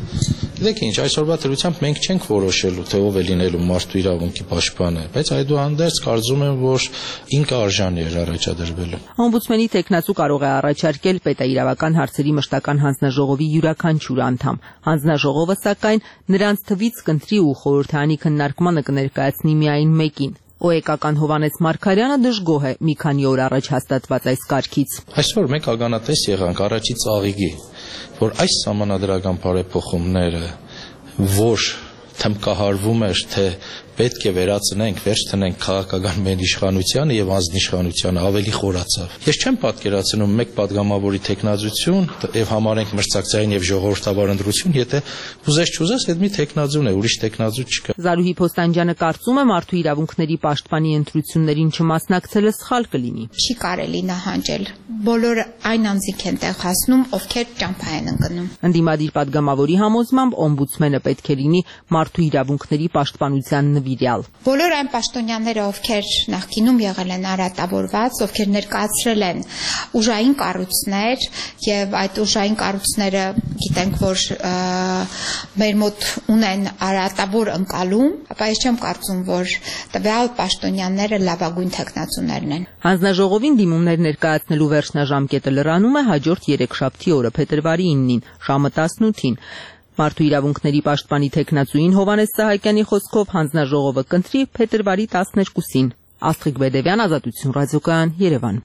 գիտեք ինչ, այսօրվա դրությամբ մենք չենք որոշելու, թե ով է լինելու մարդու իրավունքի պաշտպանը, բայց այդուհանդերձ կարծում եմ, որ ինքը արժանի էր առաջադրվելու։ Օմբուդսմենի տեխնացու կարող է առաջարկել պետաիրավական հարցերի մշտական հանձնաժողովի յուրաքանչյուր անդամ։ Հանձնաժողովը սակայն նրանց թվից կընտրի ու խորհրդարանի քննարկմանը կներկայացնի միայն մեկին։ ՕԵԿ-ական Հովհաննես Մարգարյանը դժգոհ է մի քանի օր առաջ հաստատված այս կարգից։ Այսօր մենք ականատես եղանք առաջի ծաղիկի, որ այս սահմանադրական բարեփոխումները որ թմկահարվում էր, թե պետք է վերացնենք, վերջ տնենք քաղաքական մեր իշխանությանը եւ անձնիշխանությանը ավելի խորացավ։ Ես չեմ պատկերացնում մեկ падգամավորի տեխնազություն եւ համարենք մրցակցային եւ ժողովրդավար ընտրություն, եթե ուզես չուզես, այդ մի տեխնազուն է, ուրիշ տեխնազու չկա։ Զարուհի Փոստանջյանը կարծում է մարդու իրավունքների պաշտպանի ընտրություններին չմասնակցելը սխալ կլինի։ Չի կարելի նահանջել։ Բոլորը այն անձինք են տեղ հասնում, ովքեր ճամփա են ընկնում։ Ընդդիմադիր падգամավորի համոզմամբ օմբուդսմենը պետք է լինի մարդու իրավունքների պաշտպանության նվիրյալ։ Բոլոր այն պաշտոնյաները, ովքեր նախկինում եղել են արատավորված, ովքեր ներկայացրել են ուժային կառույցներ եւ այդ ուժային կառույցները գիտենք, որ մեր մոտ ունեն արատավոր ընկալում, ապա ես չեմ կարծում, որ տվյալ պաշտոնյաները լավագույն տեխնացուներն են։ Հանձնաժողովին դիմումներ ներկայացնելու վերջնաժամկետը լրանում է հաջորդ երեքշաբթի օրը փետրվարի իննին, ժամը տասնութին։ Մարդու իրավունքների պաշտպանի տեխնացուին Հովհաննես Սահակյանի խոսքով հանձնաժողովը կընտրի փետրվարի տասներկուսին։ Աստղիկ Բեդևյան, Ազատություն ռադիոկայան, Երևան։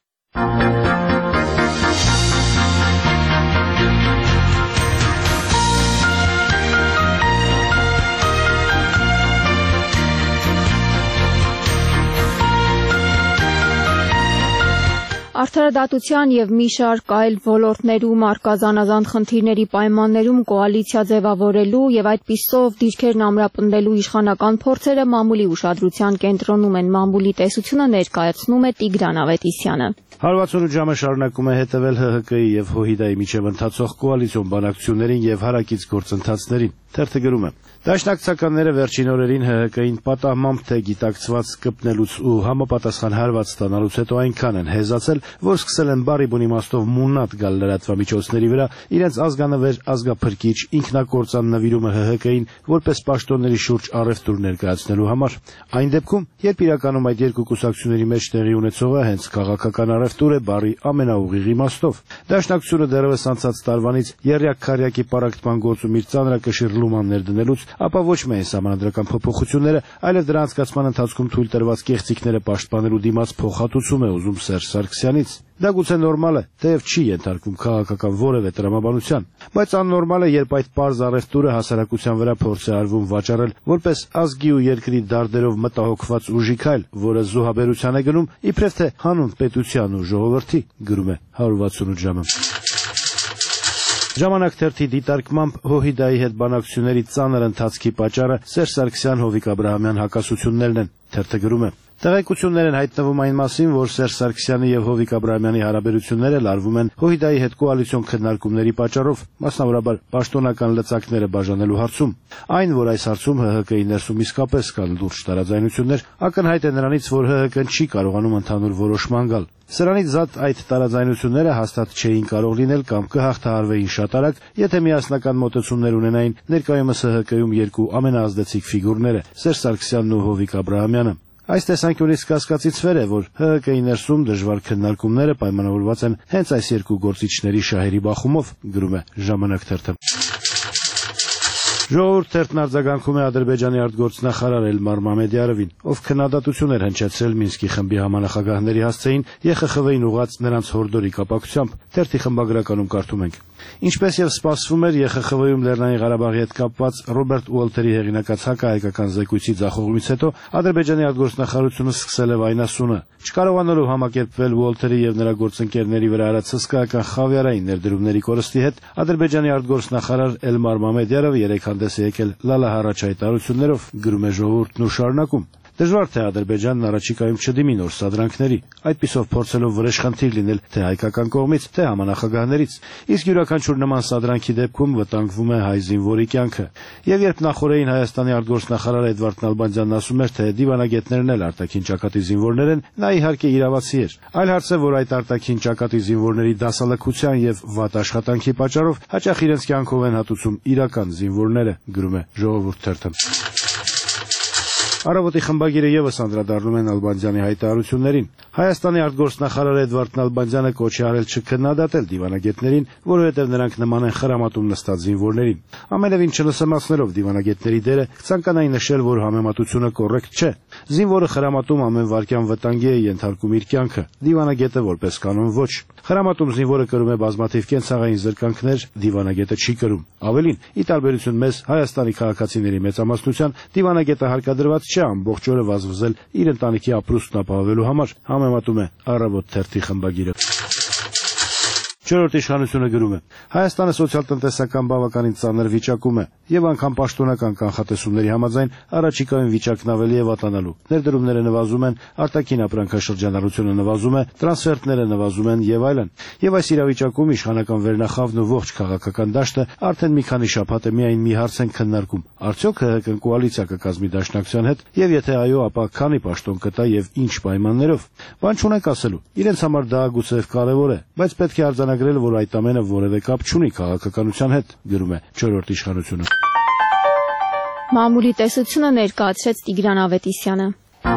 Արդարադատության եւ մի շարք այլ ոլորտներում արկազանազան խնդիրների պայմաններում կոալիցիա ձևավորելու եւ այդպիսով դիրքերն ամրապնդելու իշխանական փորձերը մամուլի ուշադրության կենտրոնում են։ Մամուլի տեսությունը ներկայացնում է Տիգրան Ավետիսյանը։ հարվածունու ժամը շարունակում է հետևել ՀՀԿ-ի եւ ՀՅԴ-ի միջև ընթացող կոալիցիոն բանակցություններին եւ հարակից գործընթացներին։ Թերթը գրում է. Դաշնակցականները վերջին օրերին ՀՀԿ-ին պատահմամբ թե գիտակցված կպնելուց ու համապատասխան հարված ստանալուց հետո այնքան են հեզացել, որ սկսել են բարի բուն իմաստով մուննատ գալ լրատվամիջոցների վրա իրենց ազգանվեր ազգափրկիչ ինքնակործան նվիրումը ՀՀԿ-ին որպես պաշտոնների շուրջ առևտուր ներկայացնելու համար։ Այն դեպքում, երբ իրականում այդ երկու կուսակցությունների մեջ տեղի ունեցողը հենց քաղաքական առևտուր է բարի ամենաուղիղ իմաստով։ Դաշնակցությունը դեռևս անցած տարվանից եռյակ-քառյակի պարակտման գործում իր ծանրակշիռ լումաններ դնելուց, ապա ոչ միայն սահմանադրական փոփոխությունները, այլև դրա անցկացման ընթացքում թույլ տրված կեղծիքները պաշտպանելու դիմաց փոխհատուցում է ուզում Սերժ Սարգսյանից։ Դա գուցե նորմալ է, թեև չի ենթարկվում քաղաքական որևէ տրամաբանության, բայց աննորմալ է, երբ այդ պարզ առևտուրը հասարակության վրա փորձ է արվում վաճառել որպես ազգի ու երկրի դարդերով մտահոգված ուժի քայլ, որը զոհաբերության է գնում, իբրև թե հանուն պետության ու ժողովրդի, գրում է հարյուր վաթսունութ ժամը։ Ժամանակ թերթի դիտարկմամբ ՀՅԴ-ի հետ բանակցությունների ծանր ընթացքի պատճառը Սերժ Սարգսյան-Հովիկ Աբրահամյան հակասություններն են։ Թերթը գրում է. Տեղեկություններ են հայտնվում այն մասին, որ Սերժ Սարգսյանի եւ Հովիկ Աբրահամյանի հարաբերությունները լարվում են ՀՅԴ-ի հետ կոալիցիոն քննարկումների պատճառով, մասնավորաբար պաշտոնական լծակները բաժանելու հարցում։ Այն, որ այս հարցում ՀՀԿ-ի ներսում իսկապես կան լուրջ տարաձայնություններ, ակնհայտ է նրանից, որ ՀՀԿ-ն չի կարողանում ընդհանուր որոշման գալ։ Սրանից զատ այդ տարաձայնությունները հաստատ չէին կարող լինել կամ կհաղթահարվեին շատ արագ, եթե միասնական մոտեցումներ ունենային ներկայումս ՀՀԿ-ում երկու ամենաազդեցիկ ֆիգուրները՝ Սերժ Սարգսյանն ու Հովիկ Աբրահամյանը։ Այս տեսանկյունից կասկածից վեր է, որ ՀՀԿ-ի ներսում դժվար քննարկումները պայմանավորված են հենց այս երկու գործիչների շահերի բախումով, գրում է Ժամանակ թերթը։ Ժողովուրդ թերթն արձագանքում է Ադրբեջանի արտգործնախարար Էլմար Մամեդյարովին, ով քննադատություն էր հնչեցրել Մինսկի խմբի համանախագահների հասցեին ԵԽԽՎ-ին ուղղած նրանց հորդորի կապակցությամբ։ Թերթի խմբագրականում կարդում ենք. Ինչպես եւ սպասվում էր, ԵԽԽՎ-ում Լեռնային Ղարաբաղի հետ կապված Ռոբերտ Ուոլթերի հեղինակած հակահայկական զեկույցի ձախողումից հետո Ադրբեջանի արտգործնախարարությունը սկսել է վայնասունը։ Չկարողանալով համակերպվել Ուոլթերի եւ նրա գործընկերների վրա արած հսկայական խավիարային ներդրումների կորստի հետ, Ադրբեջանի արտգործնախարար Էլմար Մամեդյարովը երեք հանդես է եկել լալահառաչ հայտարարություններով, գրում է Ժողովուրդն ու շարունակում. Դժվար թե Ադրբեջանն առաջիկայում չդիմի նոր սադրանքների, այդպիսով փորձելով վրեժխնդիր լինել թե հայկական կողմից, թե համանախագահներից, իսկ յուրաքանչյուր նման սադրանքի դեպքում վտանգվում է հայ զինվորի կյանքը։ Եվ երբ նախորդին Հայաստանի արտգործնախարար Էդվարդ Նալբանդյանն ասում էր, թե դիվանագետներն էլ արտաքին ճակատի զինվորներ են, նա իհարկե իրավացի էր։ Այլ հարց է, որ այդ արտաքին ճակատի զինվորների դասալքության եւ վատ աշխատանքի պատճառով հաճախ իրենց կյանքով են հատուցում իրական զինվորները, գրում է Ժողովուրդ թերթը։ Առավոտի խմբագիրը եւս անդրադառնում է Նալբանդյանի հայտարարություններին։ Հայաստանի արտգործնախարար Էդվարդ Նալբանդյանը կոչ է արել չքննադատել դիվանագետներին, որովհետև նրանք նման են խրամատում նստած զինվորներին։ Ամենևին չնսեմացնելով դիվանագետների դերը, կցանկանայի նշել, որ համեմատությունը կոռեկտ չէ։ Զինվորը խրամատում ամեն վայրկյան վտանգի է ենթարկում իր կյանքը, դիվանագետը որպես կանոն ոչ։ Խրամատում զինվորը կրում է բազմաթիվ կենցաղային զրկանքներ, դիվանագետը չի կրում։ Ավելին, ի տարբերություն մեզ Հայաստանի քաղաքացիների մեծամասնության, դիվանագետը հարկադրված չէ ամբողջ օրը վազվզել իր ընտանիքի ապրուստն ապահովելու համար, համեմատում է Առավոտ թերթի խմբագիրը։ Չորրորդ իշխանությունը գրում է. Հայաստանը սոցիալ-տնտեսական բավականին ծանր վիճակում է եւ անգամ պաշտոնական կանխատեսումների համաձայն առաջիկայում վիճակն ավելի է վատանալու։ Ներդրումները նվազում են, արտաքին ապրանքաշրջանառությունը նվազում է, տրանսֆերտները նվազում են եւ այլն։ Եվ այս իրավիճակում իշխանական վերնախավն ու ողջ քաղաքական դաշտը արդեն մի քանի շաբաթ է միայն մի հարց են քննարկում. արդյոք ՀՀԿ-ն կոալիցիա կկազմի Դաշնակցության հետ եւ եթե այո, ապա քանի պաշտոն կտա եւ ինչ պայմաններով։ Բան չունենք ասելու։ Իրենց համար դա գուցե կարեւոր է, բայց պետք է արձանագրել, որ այդ ամենը որևէ կապ չունի քաղաքականության հետ, գրում է չորրորդ իշխանությունը։ Մամուլի տեսությունը ներկայացրեց Տիգրան Ավետիսյանը։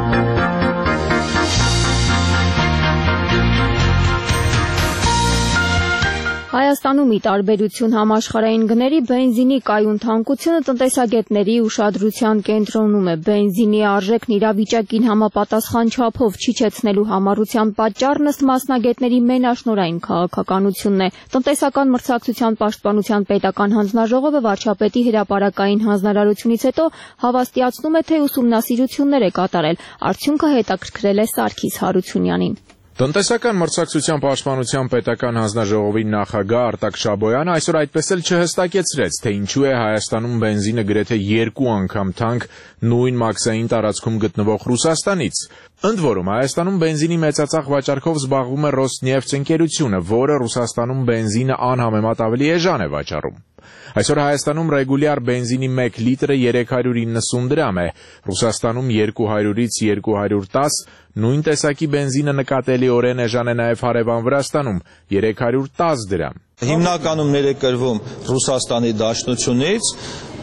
Հայաստանում ի տարբերություն համաշխարհային գների բենզինի կայուն թանկությունը տնտեսագետների ուշադրության կենտրոնում է։ Բենզինի արժեքն իրավիճակին համապատասխան չափով չիջեցնելու համառության պատճառն ըստ մասնագետների մենաշնորհային քաղաքականությունն է։ Տնտեսական մրցակցության պաշտպանության պետական հանձնաժողովը վարչապետի հրապարակային հանձնարարությունից հետո հավաստիացնում է, թե ուսումնասիրություններ է կատարել։ Արդյունքը հետաքրքրել է Սարգիս Հարությունյանին։ Տնտեսական մրցակցության պաշտպանության պետական հանձնաժողովի նախագահ Արտակ Շաբոյանը այսօր այդպես էլ չհստակեցրեց, թե ինչու է Հայաստանում բենզինը գրեթե երկու անգամ թանկ նույն մաքսային տարածքում գտնվող Ռուսաստանից։ Ընդ որում, Հայաստանում բենզինի մեծածախ վաճառքով զբաղվում է Ռոսնեֆթ ընկերությունը, որը Ռուսաստանում բենզինը անհամեմատ ավելի էժան է վաճառում։ Այսօր Հայաստանում ռեգուլյար բենզինի մեկ լիտրը երեք հարյուր իննսուն դրամ է, Ռուսաստանում երկու հարյուրից երկու հարյուր տասը, նույն տեսակի բենզինը նկատելիորեն էժան է նաև հարևան Վրաստանում՝ երեք հարյուր տասը դրամ։ Հիմնականում ներկրվում Ռուսաստանի Դաշնությունից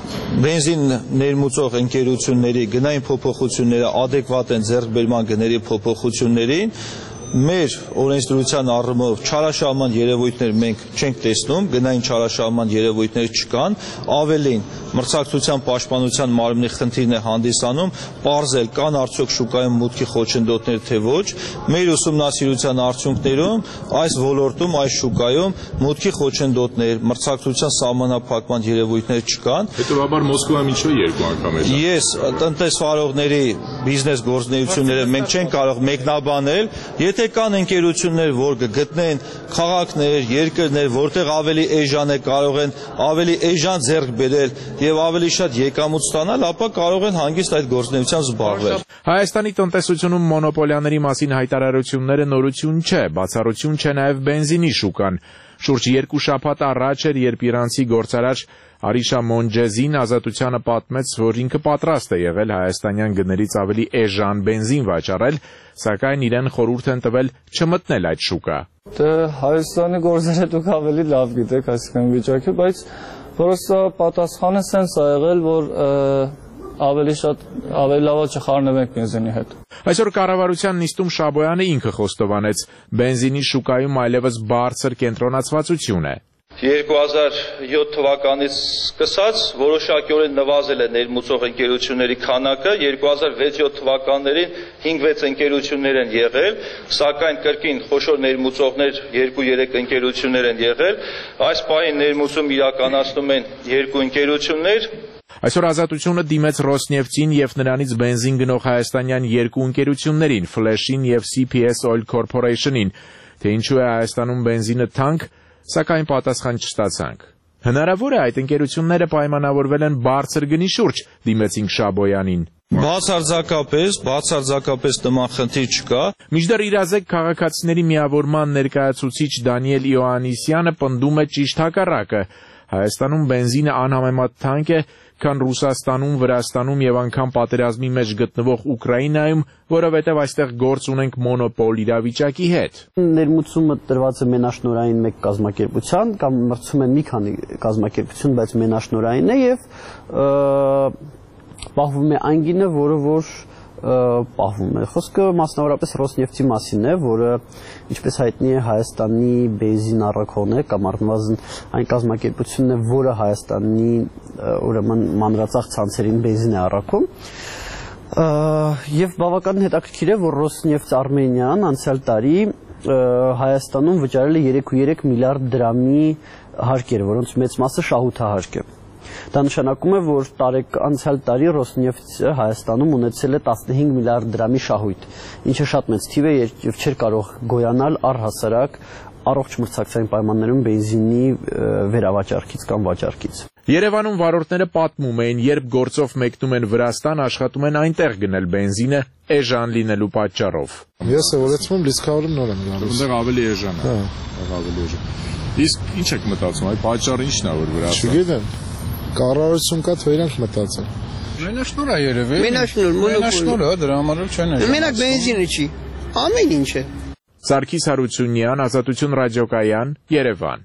բենզին ներմուծող ընկերությունների գնային փոփոխությունները ադեկվատ են ձեռքբերման գների փոփոխություններին։ Մեր օրենսդրության առումով չարաշահման երևույթներ մենք չենք տեսնում, գնային չարաշահման երևույթներ չկան, ավելին մրցակցության պաշտպանության մարմնի խնդիրն է հանդիսանում, պարզել կան արդյոք շուկայում մուտքի խոչընդոտներ թե ոչ, մեր ուսումնասիրության արդյունքներում այս ոլորտում, այս շուկայում մուտքի խոչընդոտներ, մրցակցության սահմանափակման երևույթներ չկան։ Հետևաբար Մոսկվայում ինչու երկու անգամ է։ Ես տնտեսվարողների բիզնես գործունեությունները մենք չենք կարող մեկնաբանել, եթե կան ընկերություններ, որ կգտնեն քաղաքներ, երկրներ, որտեղ ավելի էժան է, կարող են ավելի էժան ձեռք բերել եւ ավելի շատ եկամուտ ստանալ, ապա կարող են հանգիստ այդ գործունեությամբ զբաղվել։ Հայաստանի տնտեսությունում մոնոպոլիաների մասին հայտարարությունները նորություն չէ, բացառություն չէ նաև բենզինի շուկան։ Շուրջ երկու շաբաթ առաջ էր, երբ իրանցի գործարար Արիշա Մոնջեզին Ազատությանը պատմեց, որ ինքը պատրաստ է եղել հայաստանյան գներից ավելի էժան բենզին վաճառել, սակայն իրեն խորհուրդ են տվել չմտնել այդ շուկա։ Դե Հայաստանի գործերը դուք ավելի լավ գիտեք այսքան վիճակի, բայց պրոստը պատասխանը սենց ա եղել, որ ավելի շատ ավելի լավ է չխառնվենք բենզինի հետ։ Այսօր կառավարության նիստում Շաբոյանը ինքը խոստովանեց, բենզինի շուկայում այլևս բարձր կենտրոնացվածություն է։ երկու հազար յոթ թվականից սկսած որոշակիորեն նվազել է ներմուծող ընկերությունների քանակը, երկու հազար վեց յոթ թվականներին հինգ-վեց ընկերություններ են եղել, սակայն կրկին խոշոր ներմուծողներ երկու երեք ընկերություններ են եղել, այս պահին ներմուծում իրականացնում են երկու ընկերություններ։ Այսօր Ազատությունը դիմեց Ռոսնեֆտին եւ նրանից բենզին գնող հայաստանյան երկու ընկերություններին՝ Ֆլեշին եւ Սի Փի Էս Oil Corporation-ին, թե ինչու է Հայաստանում բենզինը թանկ, սակայն պատասխան չստացանք։ Հնարավոր է այդ ընկերությունները պայմանավորվել են բարձր գնի շուրջ, դիմեցինք Շաբոյանին։ Բացարձակապես, բացարձակապես նման խնդիր չկա։ Մինչդեռ իրազեկ քաղաքացիների միավորման ներկայացուցիչ Դանիել Իոաննիսյանը պնդում է ճիշտ հակառակը։ Հայաստանում բենզինը անհամեմատ թանկ է, քան Ռուսաստանում, Վրաստանում եւ անգամ պատերազմի մեջ գտնվող Ուկրաինայում, որովհետեւ այստեղ գործ ունենք մոնոպոլ իրավիճակի հետ։ Ներմուծումը տրված է մենաշնորհային մեկ կազմակերպության կամ մրցում են մի քանի կազմակերպություն, բայց մենաշնորհային է եւ պահվում է այն գինը, որը որ պահվում է։ Խոսքը մասնավորապես Ռոսնեֆտի մասին է, որը ինչպես հայտնի է Հայաստանի բենզին առաքողն է կամ առնվազն այն կազմակերպությունն է, որը Հայաստանի ուրեմն մանրածախ ցանցերին բենզին է առաքում։ Եվ բավականին հետաքրքիր է, որ Ռոսնեֆտ Արմենիան անցյալ տարի Հայաստանում վճարել է երեք կόμ երեք միլիարդ դրամի հարկեր, որոնց մեծ մասը շահութահարկ է։ Դա նշանակում է, որ տարեք անցյալ տարի Ռոսնեֆտը Հայաստանում ունեցել է տասնհինգ միլիարդ դրամի շահույթ, ինչը շատ մեծ թիվ է եւ չէր կարող գոյանալ առհասարակ առողջ մրցակցային պայմաններում բենզինի վերավաճառքից կամ վաճառքից։ Երևանում վարորդները պատմում էին, երբ գործով մեկնում են Վրաստան, աշխատում են այնտեղ գնել բենզինը էժան լինելու պատճառով։ Ես սովորեցնում լիցքավորում նոր եմ գալիս։ Այնտեղ ավելի էժան է։ Հա, ավելի էժան։ Իսկ ի՞նչ եք մտածում, այ պատճառը ի՞նչն է որ Վրաստան։ Չգիտեմ։ Կառավարություն կա, թե իրանք մտածեն։ Մենաշնոր է երևի։ Մենաշնոր, մենաշնոր է, դրա համար չեն էժան։ Մենակ բենզինը չի, ամեն ինչ է։ Սարգիս Հարությունյան, Ազատություն ռադիոկայան, Երևան։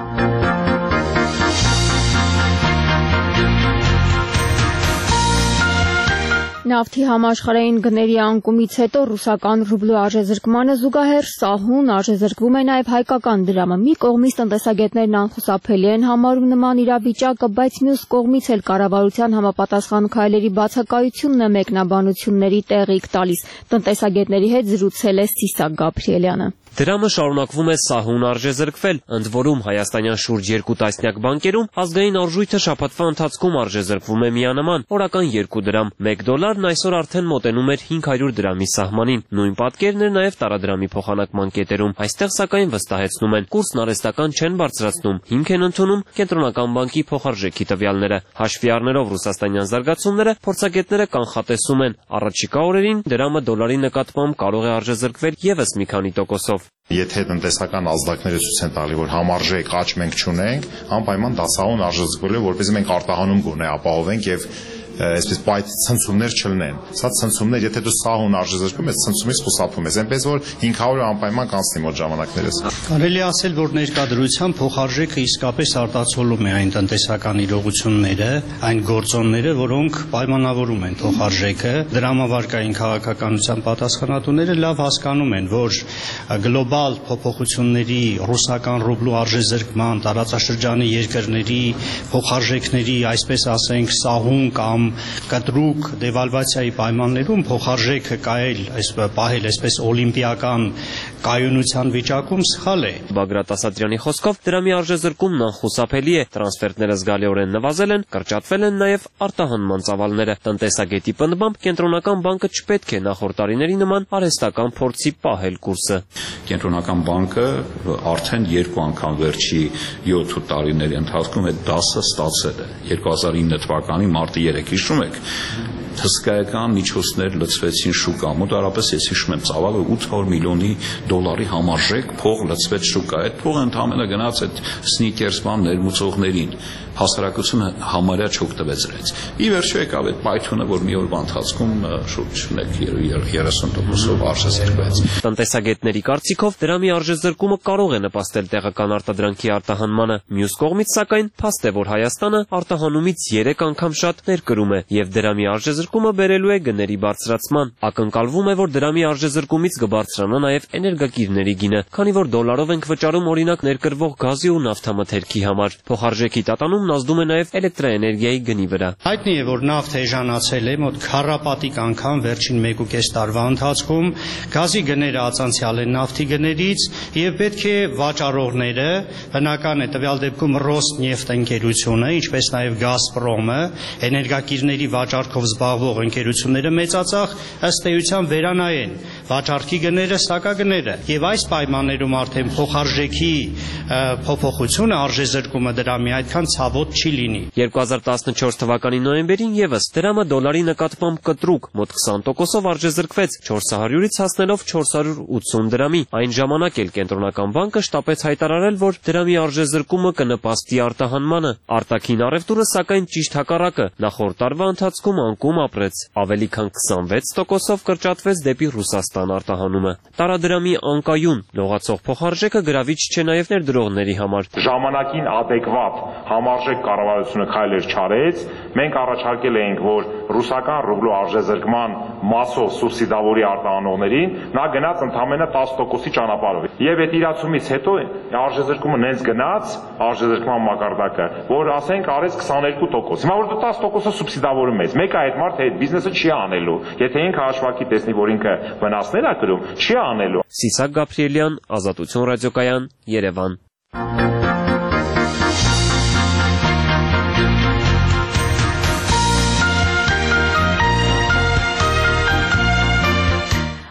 Նավթի համաշխարհային գների անկումից հետո ռուսական ռուբլու արժեզրկմանը զուգահեռ սահուն արժեզրկվում է նաև հայկական դրամը։ Մի կողմից տնտեսագետներն անխուսափելի են համարում նման իրավիճակը, բայց մյուս կողմից էլ կառավարության համապատասխան քայլերի բացակայությունն է մեկնաբանությունների տեղիք տալիս։ Տնտեսագետների հետ զրուցել է Սիսակ Գաբրիելյանը։ Դրամը շարունակվում է սահուն արժեզրկվել, ընդ որում հայաստանյան շուրջ երկու տասնյակ բանկերում ազգային արժույթը շաբաթվա ընթացքում արժեզրկվում է միանման, օրական երկու դրամ, մեկ դոլարն այսօր արդեն մոտենում էր հինգ հարյուր դրամի սահմանին, նույն պատկերն էր նաև տարադրամի փոխանակման կետերում, այստեղ սակայն վստահեցնում են, կուրսն արհեստական չեն բարձրացնում, հիմք են ընդունում կենտրոնական բանկի փոխարժեքի տվյալները, հաշվի առնելով ռուսաստանյան զարգացումները, փորձագետները կանխատեսում են, առաջիկա օրերին դրամը դոլարի նկատմամբ կարող է արժեզրկվել ևս մի քանի տոկոսով։ Եթե տնտեսական ազդակները ցույց են տալի, որ համարժեք աճ մենք չունենք, անպայման դա սահուն արժեզրկվելու է, որպեսզի մենք արտահանում գոնե ապահովենք եւ այսպես պայթ ցնցումներ չլինեն։ Սա ցնցումներ, եթե դու սահուն արժեզրկում ես, ցնցումից խուսափում ես, այնպես որ հինգ հարյուրը անպայման կանցնի մոտ ժամանակներս։ Կարելի ասել, որ ներկայդրությամբ փոխարժեքը իսկապես արտացոլում է այն տնտեսական իրողությունները, այն գործոնները, որոնք պայմանավորում են փոխարժեքը։ Դրամավարկային քաղաքականության պատասխանատուները լավ հասկանում են, որ գլոբալ փոփոխությունների, ռուսական ռուբլու արժեզրկման, տարածաշրջանի երկրների փոխարժեքների, այսպես ասենք, սահուն կամ կտրուկ դեվալվացիայի պայմաններում փոխարժեքը կայել, պահել այսպես օլիմպիական կայունության վիճակում սխալ է։ Բագրատ Ասատրյանի խոսքով դրամի արժեզրկումն անխուսափելի է, տրանսֆերտները զգալիորեն նվազել են, կրճատվել են նաև արտահանման ծավալները։ Տնտեսագետի պնդմամբ կենտրոնական բանկը չպետք է նախորդ տարիների նման արհեստական փորձի պահել կուրսը։ Կենտրոնական բանկը արդեն երկու անգամ վերջի յոթ տարիների ընթացքում այդ դասը ստացել է։ երկու հազար ինը թվականի մարտի երեք հիշում եք, հսկայական միջոցներ լցվեցին շուկա, մոտարապես ես հիշում եմ ծավալը ութ հարյուր միլիոնի դոլարի համարժեք փող լցվեց շուկա, այդ փողը ընդհանրապես գնաց այդ սնիկերսման ներմուծողներին, հասարակությունը համարյա չօգտվեց դրանից։ Ի վերջո եկավ այդ պայթյունը, որ մի օրվա ընթացքում շուրջ երեսուն տոկոսով արժեզրկվեց։ Տնտեսագետների կարծիքով դրամի արժեզրկումը կարող է նպաստել տեղական արտադրանքի արտահանմանը, մյուս կողմից սակայն փաստ է, որ Հայաստանը արտահանումից երեք անգամ շատ ներկրում է եւ դրամի արժեզրկումը բերելու է գների բարձրացման։ Ակնկալվում է, որ դրամի արժեզրկումից կբարձրանա նաև էներգակիրների գինը, քանի որ դոլարով ենք վճարում օրինակ ներկրվող գազի ու նավթամթերքի համար։ Փոխարժեքի տատանումն ազդում է նաև էլեկտրաէներգիայի գնի վրա։ Հայտնի է, որ նավթը էժանացել է մոտ քառապատիկ անգամ վերջին մեկ ու կես տարվա ընթացքում, գազի գները ածանցյալ են նավթի գներից եւ պետք է վաճառողները, բնական է տվյալ դեպքում Ռոսնեֆտ ընկերությունը, ինչպես նաև Գազպրոմը, էներգակիրների վաճառքով զբաղվող ընկերությունները մեծածախ ըստ էության վերանայեն վաճառքի գները, սակագները եւ այս պայմաններում արդեն փոխարժեքի փոփոխությունը, արժեզրկումը դրամի այդքան ցավոտ չի լինի։ երկու հազար տասնչորս թվականի նոյեմբերին եւս դրամը դոլարի նկատմամբ կտրուկ մոտ քսան տոկոսով արժեզրկվեց չորս հարյուրից հասնելով չորս հարյուր ութսուն դրամի։ Այն ժամանակ էլ կենտրոնական բանկը շտապեց հայտարարել, որ դրամի արժեզրկումը կնպաստի արտահանմանը։ Արտաքին առևտուրը սակայն ճիշտ հակառակը նախորդ տարվա ընթացքում անկում ապրեց, ավելի քան քսանվեց տոկոսով կրճատվեց դեպի Ռուսաստան արտահանումը։ Տարադրամի անկայուն լողացող փոխարժեքը գրավիչ չէ նաև ներդրողների համար։ Ժամանակին adekvat համարժեք կառավարությունը քայլեր չարեց, մենք առաջարկել էինք, որ ռուսական ռուբլու արժեզրկման մասով սուբսիդավորի արտահանողներին, նա գնաց ընդամենը տասը տոկոսի ճանապարհով։ Եվ այդ իրացումից հետո արժեզրկումը նենց գնաց, արժեզրկման մակարդակը, որ ասենք արեց քսաներկու տոկոս։ Հիմա որ դու տասը տոկոսը սուբսիդավորում ես, մեկը այդ մարդը այդ բիզնեսը չի անելու։ Եթե ինքը հաշվարկի տեսնի, որ ինքը վնասներ ա կրում, չի անելու։ Սիսակ Գաբրիելյան, Ազատություն ռադիոկայան, Երևան։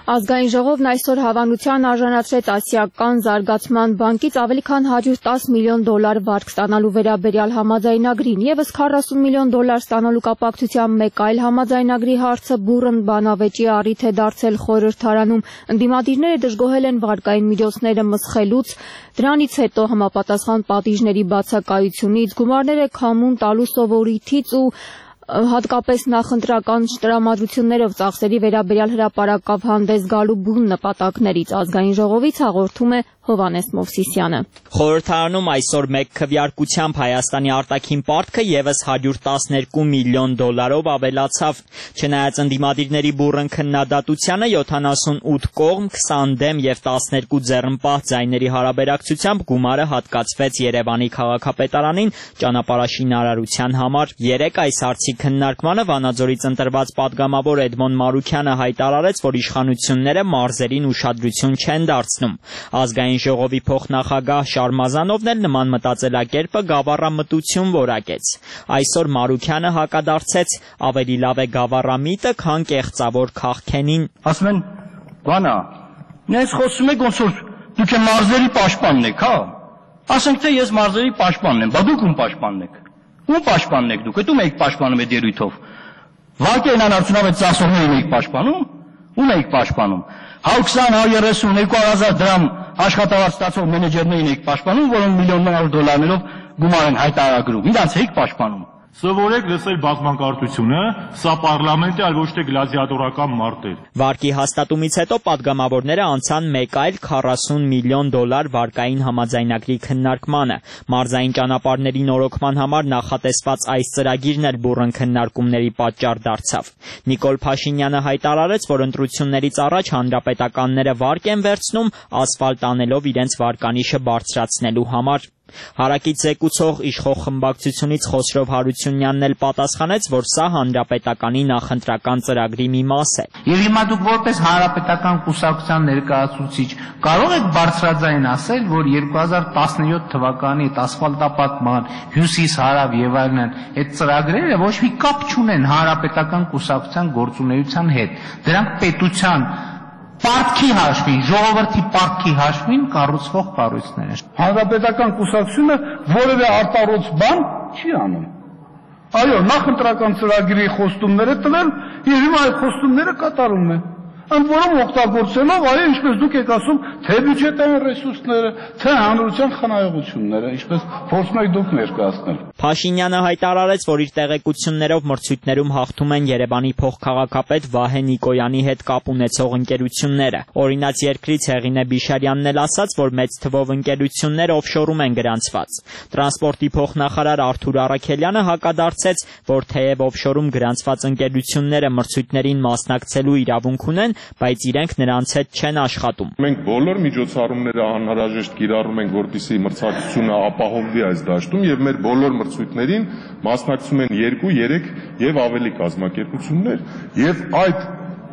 Ազգային ժողովն այսօր հավանության արժանացրեց Ասիական զարգացման բանկից ավելի քան հարյուր տասը միլիոն դոլար վարկ ստանալու վերաբերյալ համաձայնագրին, ևս քառասուն միլիոն դոլար ստանալու կապակցությամբ մեկ այլ համաձայնագրի հարցը բուռն բանավեճի առիթ է դարձել խորհրդարանում։ Ընդդիմադիրները դժգոհել են վարկային միջոցները մսխելուց, դրանից հետո համապատասխան պատիժների բացակայությունից, գումարները քամուն տալու սովորույթից ու հատկապես նախընտրական տրամադրություններով ծախսերի վերաբերյալ հրապարակավ հանդես գալու բուն նպատակներից ազգային ժողովից հաղորդում է Հովհաննես Մովսիսյանը։ Խորհրդարանում այսօր մեկ քվեարկությամբ Հայաստանի արտաքին պարտքը ևս հարյուր տասներկու միլիոն դոլարով ավելացավ։ Չնայած ընդդիմադիրների բուռն քննադատությանը յոթանասունութ կողմ, քսան դեմ եւ տասներկու ձեռնպահ ձայների հարաբերակցությամբ գումարը հատկացվեց Երևանի քաղաքապետարանին ճանապարհաշինարարության համար։ Երեկ այս հարցի քննարկմանը Վանաձորից ընտրված պատգամավոր Էդմոն Մարուքյանը հայտարարեց, որ իշխանությունները մարզերին ուշադրություն չեն դարձնում։ Ազգային ժողովի փոխնախագահ Շարմազանովն էլ նման մտածելակերպը գավառամտություն որակեց։ Այսօր Մարուքյանը հակադարձեց, ավելի լավ է գավառամիտը, քան կեղծավոր քաղքենին։ Ասում են, բանա, նենց խոսում եք ոնց որ դուք է մարզերի պաշտպանն եք, հա։ Ասենք թե ես մարզերի պաշտպանն եմ, բա դուք ում պաշտպանն եք։ Ում պաշտպանն եք դուք, այդ ում եք պաշտպանում այդ երույթով։ Վարկային անարդյունավետ ծախսողներին եք պաշտպանում, ում եք պաշտպանում։ հա քսան, հա երեսուն, երկու հազար դրամ աշխատավարձ ստացող մենեջերներին եք պաշտպանում, որոնք միլիոնավոր դոլարներով գումար են հայտարարագրում։ Իրանց եք պաշտպանում։ Սովորեք լսել բազմանկարծությունը, սա պարլամենտ է, այլ ոչ թե գլադիատորական մարդ է։ Վարկի հաստատումից հետո պատգամավորները անցան մեկ այլ քառասուն միլիոն դոլար վարկային համաձայնագրի քննարկմանը։ Մարզային ճանապարհների նորոգման համար նախատեսված այս ծրագիրն էլ բուռն քննարկումների պատճառ դարձավ։ Նիկոլ Փաշինյանը հայտարարեց, որ ընտրություններից առաջ հանրապետականները վարկ են վերցնում, ասֆալտ անելով իրենց վարկանիշը բարձրացնելու համար։ Հարակից զեկուցող իշխող խմբակցությունից Խոսրով Հարությունյանն էլ պատասխանեց, որ սա հանրապետականի նախընտրական ծրագրի մի մաս է։ Եվ հիմա դուք որպես հանրապետական կուսակցության ներկայացուցիչ կարող եք բարձրաձայն ասել, որ երկու հազար տասնյոթ թվականի այդ ասֆալտապատման հյուսիս, հարավ եւ այլն այդ ծրագրերը ոչ մի կապ չունեն հանրապետական կուսակցության գործունեության հետ։ Դրանք պետության պարտքի հաշվին, ժողովրդի պարտքի հաշվին կառուցվող կառույցներ են։ Հանրապետական կուսակցությունը որևէ արտառոց բան չի անում։ Այո, նախընտրական ծրագրի խոստումներ է տվել եւ հիմա այդ խոստումները կատարում են։ Ընդ որում օգտագործելով, այո, ինչպես դուք եք ասում, թե բյուջետային ռեսուրսները, թե հանրության խնայողությունները, ինչպես փորձում եք դուք ներկայացնել։ Փաշինյանը հայտարարեց, որ իր տեղեկություններով մրցույթներում հաղթում են Երևանի փոխքաղաքապետ Վահե Նիկոյանի հետ կապ ունեցող ընկերությունները։ Օրինաց երկրից Հեղինե Բիշարյանն էլ ասաց, որ մեծ թվով ընկերություններ օֆշորում են գրանցված։ Տրանսպորտի փոխնախարար Արթուր Առաքելյանը հակադարձեց, որ թեև օֆշորում գրանցված ընկերությունները մրցույթներին մասնակցելու իրավունք ունեն, բայց իրենք նրանց հետ չեն աշխատում։ Մենք բոլոր միջոցառումները անհրաժեշտ կիրառում ենք, որպեսզի մրցակցությունը ապահովվի այս դաշտում եւ մեր բոլոր մրցույթներին մասնակցում են երկու, երեք եւ ավելի կազմակերպություններ եւ այդ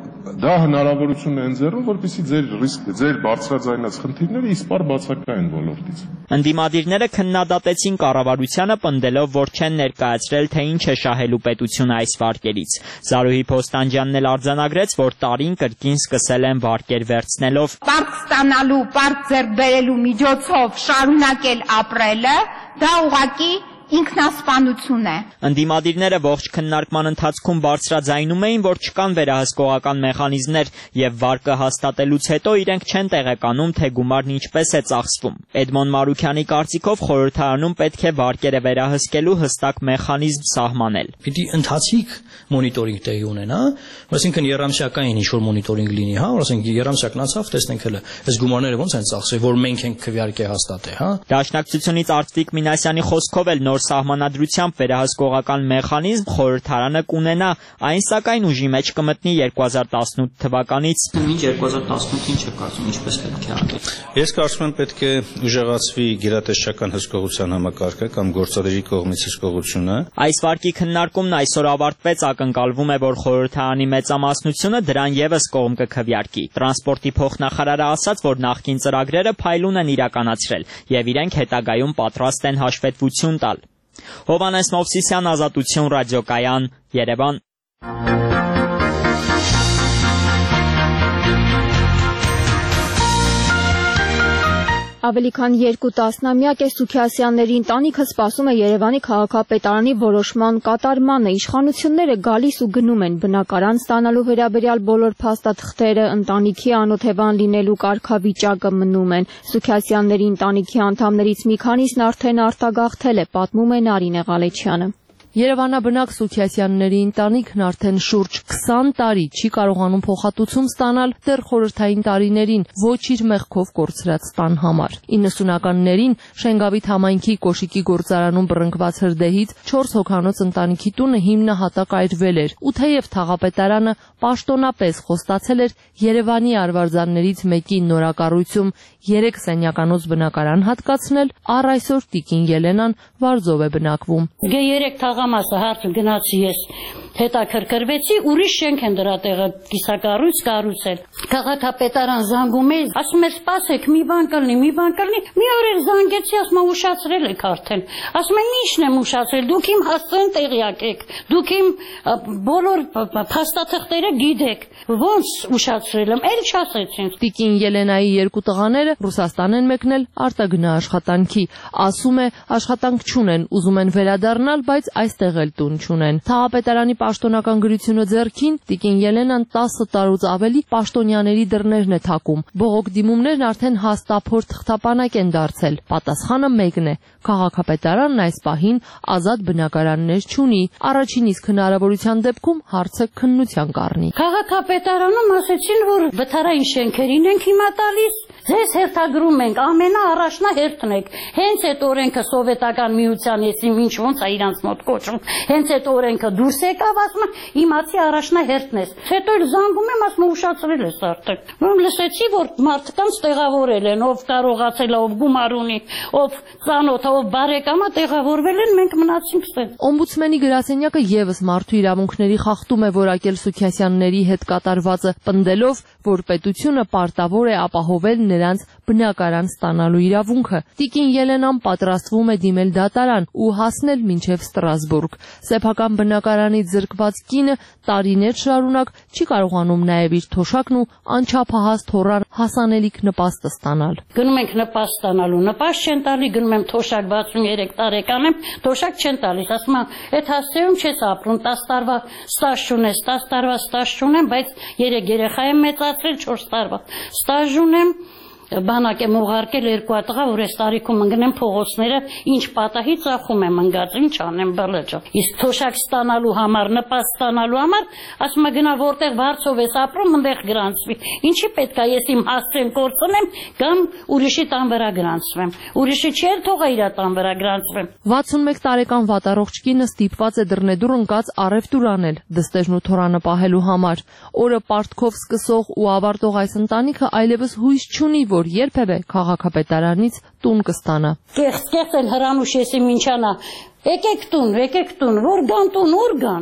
դա հնարավորություն է ընձեռում, որպեսզի ձեր ռիսկ, ձեր բարձրաձայնած խնդիրները իսպար բացակայեն ոլորտից։ Ընդդիմադիրները քննադատեցին կառավարությանը, պնդելով, որ չեն ներկայացրել, թե ինչ է շահելու պետությունը այս վարկերից։ Զարուհի Փոստանջյանն էլ արձանագրեց, որ տարին կրկին սկսել են վարկեր վերցնելով։ Պարկ ստանալու, պարկ ձեռք բերելու միջոցով շարունակել ապրելը, դա ուղղակի ինքնասպանություն է։ Ընդդիմադիրները ողջ քննարկման ընթացքում բարձրաձայնում էին, որ չկան վերահսկողական մեխանիզմներ եւ վարկը հաստատելուց հետո իրենք չեն տեղեկանում, թե գումարն ինչպես է ծախսվում։ Էդմոն Մարուքյանի կարծիքով խորհրդարանում պետք է վարկերը վերահսկելու հստակ մեխանիզմ սահմանել։ Պիտի ընթացիկ մոնիտորինգ տեղի ունենա, այսինքն երամսյակային ինչ-որ մոնիտորինգ լինի, հա, ասենք երամսյակն անցավ, տեսնենք հələ, այս գումարները ոնց են ծախսվել, որ մենք ենք քվեարկե հաստատե, հա։ Դաշնակցությունից Արծվիկ Մինասյանի խոսքով էլ նոր սահմանադրությամբ վերահսկողական մեխանիզմ խորհրդարանը կունենա, այն սակայն ուժի մեջ կմտնի երկու հազար տասնութ թվականից։ Ինչ երկու հազար տասնութ ինչ է կարծում, ինչպես պետք է անել։ Ես կարծում եմ պետք է ուժեղացվի գերատեսչական հսկողության համակարգը կամ գործարարի կողմից հսկողությունը։ Այս վարկի քննարկումն այսօր ավարտվեց, ակնկալվում է, որ խորհրդարանի մեծամասնությունը դրան եւս կողմ կքվեարկի։ Տրանսպորտի փոխնախարարը ասաց, որ նախկին ծրագրերը փայլուն են իրականացրել եւ իրենք հետագայում պատրաստ են հաշվետվություն տալ։ Հովհաննես Մովսիսյան, Ազատություն ռադիոկայան, Երևան։ Ավելի քան երկու տասնամյակ է Սուքիասյանների ընտանիքը սպասում է Երևանի քաղաքապետարանի որոշման կատարմանը։ Իշխանությունները գալիս ու գնում են բնակարան ստանալու վերաբերյալ բոլոր փաստաթղթերը, ընտանիքի անօթևան լինելու կարգավիճակը մնում են։ Սուքիասյանների ընտանիքի անդամներից մի քանիսն արդեն արտագաղթել է, պատմում է Նարինե Ղալեչյանը։ Երևանաբնակ Սուքիասյանների ընտանիքն արդեն շուրջ քսան տարի չի կարողանում փոխհատուցում ստանալ դեռ խորհրդային տարիներին ոչ իր մեղքով կորցրած տան համար։ իննսունականներին Շենգավիթ համայնքի Կոշիկի գործարանում բռնկված հրդեհից չորս հոգանոց ընտանիքի տունը հիմնահատակ այրվել էր, ու թեև թաղապետարանը պաշտոնապես խոստացել էր Երևանի արվարձաններից մեկի նորակառույցում երեք սենյականոց բնակարան հատկացնել, առ այսօր տիկին Ելենան Վարձով է բնակվում։ Թաղամասը հարց գնացի ես հետաքրքրվեցի, ուրիշ շենք են դրա տեղը կիսակառույց կառուցել։ Քաղաքապետարան զանգում է, ասում է սպասեք, մի բան կլինի, մի բան կլինի։ Մի օր էլ զանգեցի, ասում է ուշացրել եք արդեն։ Ասում եմ ի՞նչն եմ ուշացրել, դուք իմ հասցեն տեղյակ եք, դուք իմ բոլոր փաստաթղթերը գիտեք։ Ոնց ուշացրել եմ, էլ չասեցին։ Տիկին Ելենայի երկու տղաները Ռուսաստան են մեկնել արտագնա աշխատանքի։ Ասում է աշխատանք չունեն, ուզում են վերադառնալ, բայց այստեղ էլ տուն չունեն։ Թաղապետարանի պաշտոնական գրությունը ձեռքին տիկին Ելենան տասը տարուց ավելի պաշտոնյաների դռներն է թակում։ Բողոք դիմումներն արդեն հաստափոր թղթապանակ են դարձել։ Պատասխանը մեկն է. քաղաքապետարանն այս պահին ազատ բնակարաններ չունի։ Առաջին իսկ հնարավորության դեպքում հարցը քննության կառնի։ Քաղաքապետարանում ասեցին, որ վթարային շենքերին ենք հիմա տալիս, ձեզ հերթագրում ենք, ամենաառաջնահերթն եք։ Հենց այդ օրենքը սովետական միության եսի ինչ ոնց է իրանց մոտ կոչում։ Հենց այդ օրենքը դուրս եկավ, ասում եմ, իմացի առաջնահերթն ես։ Հետո էլ զանգում եմ, ասում եմ, ուշացրել ես արդեն։ Ուրեմն լսեցի, որ մարդկանց տեղավորել են, ով կարողացել է, ով գումար ունի, ով ծանոթ է, ով բարեկամ է, տեղավորվել են, մենք մնացինք ստեղ։ Օմբուդսմենի գրասենյակը եւս մարդու իրավունքների խախտում է որակել Սուքիասյանների հետ կատարվածը, պնդելով, որ պետությունը պարտավոր է ապահովել նրանց բնակարան ստանալու իրավունքը։ Տիկին Ելենան պատրաստվում է դիմել դատարան ու հասնել մինչև Ստրասբուրգ։ Սեփական բնակարանից զրկված կինը տարիներ շարունակ չի կարողանում նաև իր թոշակն ու անչափահաս թոռան հասանելիք նպաստը ստանալ։ Գնում ենք նպաստ ստանալու, նպաստ չեն տալի, գնում եմ թոշակ վաթսուններեք տարեկան եմ, թոշակ չեն տալիս, ասում եմ, այդ հասցեում չես ապրում, տասը տարվա ստաժ ունես, տասը տարվա ստաժ չունեմ, բայց երեք երեխա եմ մեծացրել, չորս տարվա ստաժ ունեմ։ Բանակ եմ ուղարկել երկու տղա, որ այս տարիքում ընկնեմ փողոցները, ինչ պատահի ծախում եմ ընկած, ինչ անեմ բլեջը։ Իսկ թոշակ ստանալու համար, նպաստ ստանալու համար, ասում եմ գնա որտեղ վարձով ես ապրում, այնտեղ գրանցվի։ Ինչի պետք է ես իմ հասցեն կորցնեմ կամ ուրիշի տան վրա գրանցվեմ։ Ուրիշի չի էլ թողա իր տան վրա գրանցվեմ։ վաթսունմեկ տարեկան վատառողջ կինը ստիպված է դռնեդուր ընկած առևտուր անել դստերն ու թորանը պահելու համար։ Օրը պարտքով սկսող ու ավարտող այս ընտանիքը այլևս հույս չունի, որ երբևէ քաղաքապետարանից տուն կստանա։ Կեղծ-կեղծ են հրանուշ եսի մինչանա, եկեք տուն, եկեք տուն, որ գան տուն, ուր գան։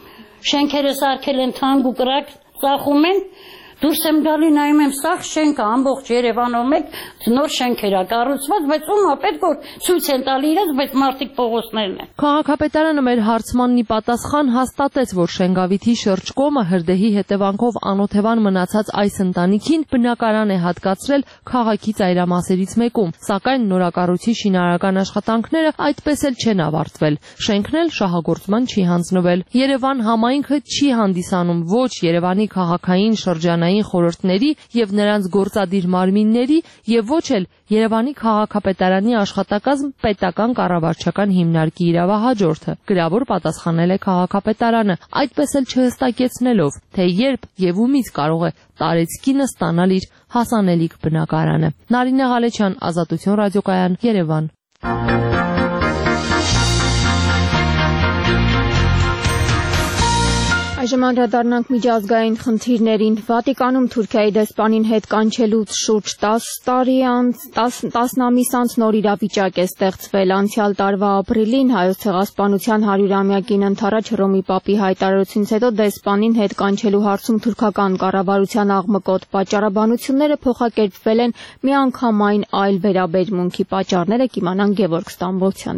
Շենքերը սարքել են թանկ ու կրակ, ծախում են, դուրս եմ գալի նայում եմ սաղ շենքը ամբողջ Երևանով մեկ նոր շենքեր է կառուցված, բայց ումա պետք որ ցույց են տալի իրենց, բայց մարդիկ փողոցներն են։ Քաղաքապետարանը մեր հարցմանն ի պատասխան հաստատեց, որ Շենգավիթի շրջկոմը հրդեհի հետևանքով անօթևան մնացած այս ընտանիքին բնակարան է հատկացրել քաղաքի ծայրամասերից մեկում, սակայն նորակառույցի շինարարական աշխատանքները այդպես էլ չեն ավարտվել։ Շենքն էլ շահագործման չի հանձնվել։ Երևան համայնքը չի հանդիսանում ոչ Երևանի քաղաքային շրջանային խորհուրդների եւ նրանց գործադիր մարմինների եւ ոչ էլ Երևանի քաղաքապետարանի աշխատակազմ պետական կառավարչական հիմնարկի իրավահաջորդը։ Գրավոր պատասխանել է քաղաքապետարանը, այդպես էլ չհստակեցնելով, թե երբ եւ ումից կարող է տարեցկինը ստանալ իր հասանելիք բնակարանը։ Նարինե Ղալեչյան, Ազատություն ռադիոկայան, Երևան։ Այժմ անդրադառնանք միջազգային խնդիրներին։ Վատիկանում Թուրքիայի դեսպանին հետ կանչելուց շուրջ տասը տարի անց, տասն ամիս անց նոր իրավիճակ է ստեղծվել։ Անցյալ տարվա ապրիլին Հայոց ցեղասպանության հարյուրամյակին ընթരാճ Հռոմի Պապի հայտարարությունից հետո դեսպանին հետ կանչելու հարցում թուրքական կառավարության աղմկոտ պատճառաբանությունները փոխակերպվել են միանգամայն այլ վերաբերմունքի պատճառները կիմանան Գևորգ Ստամբոլցյանից։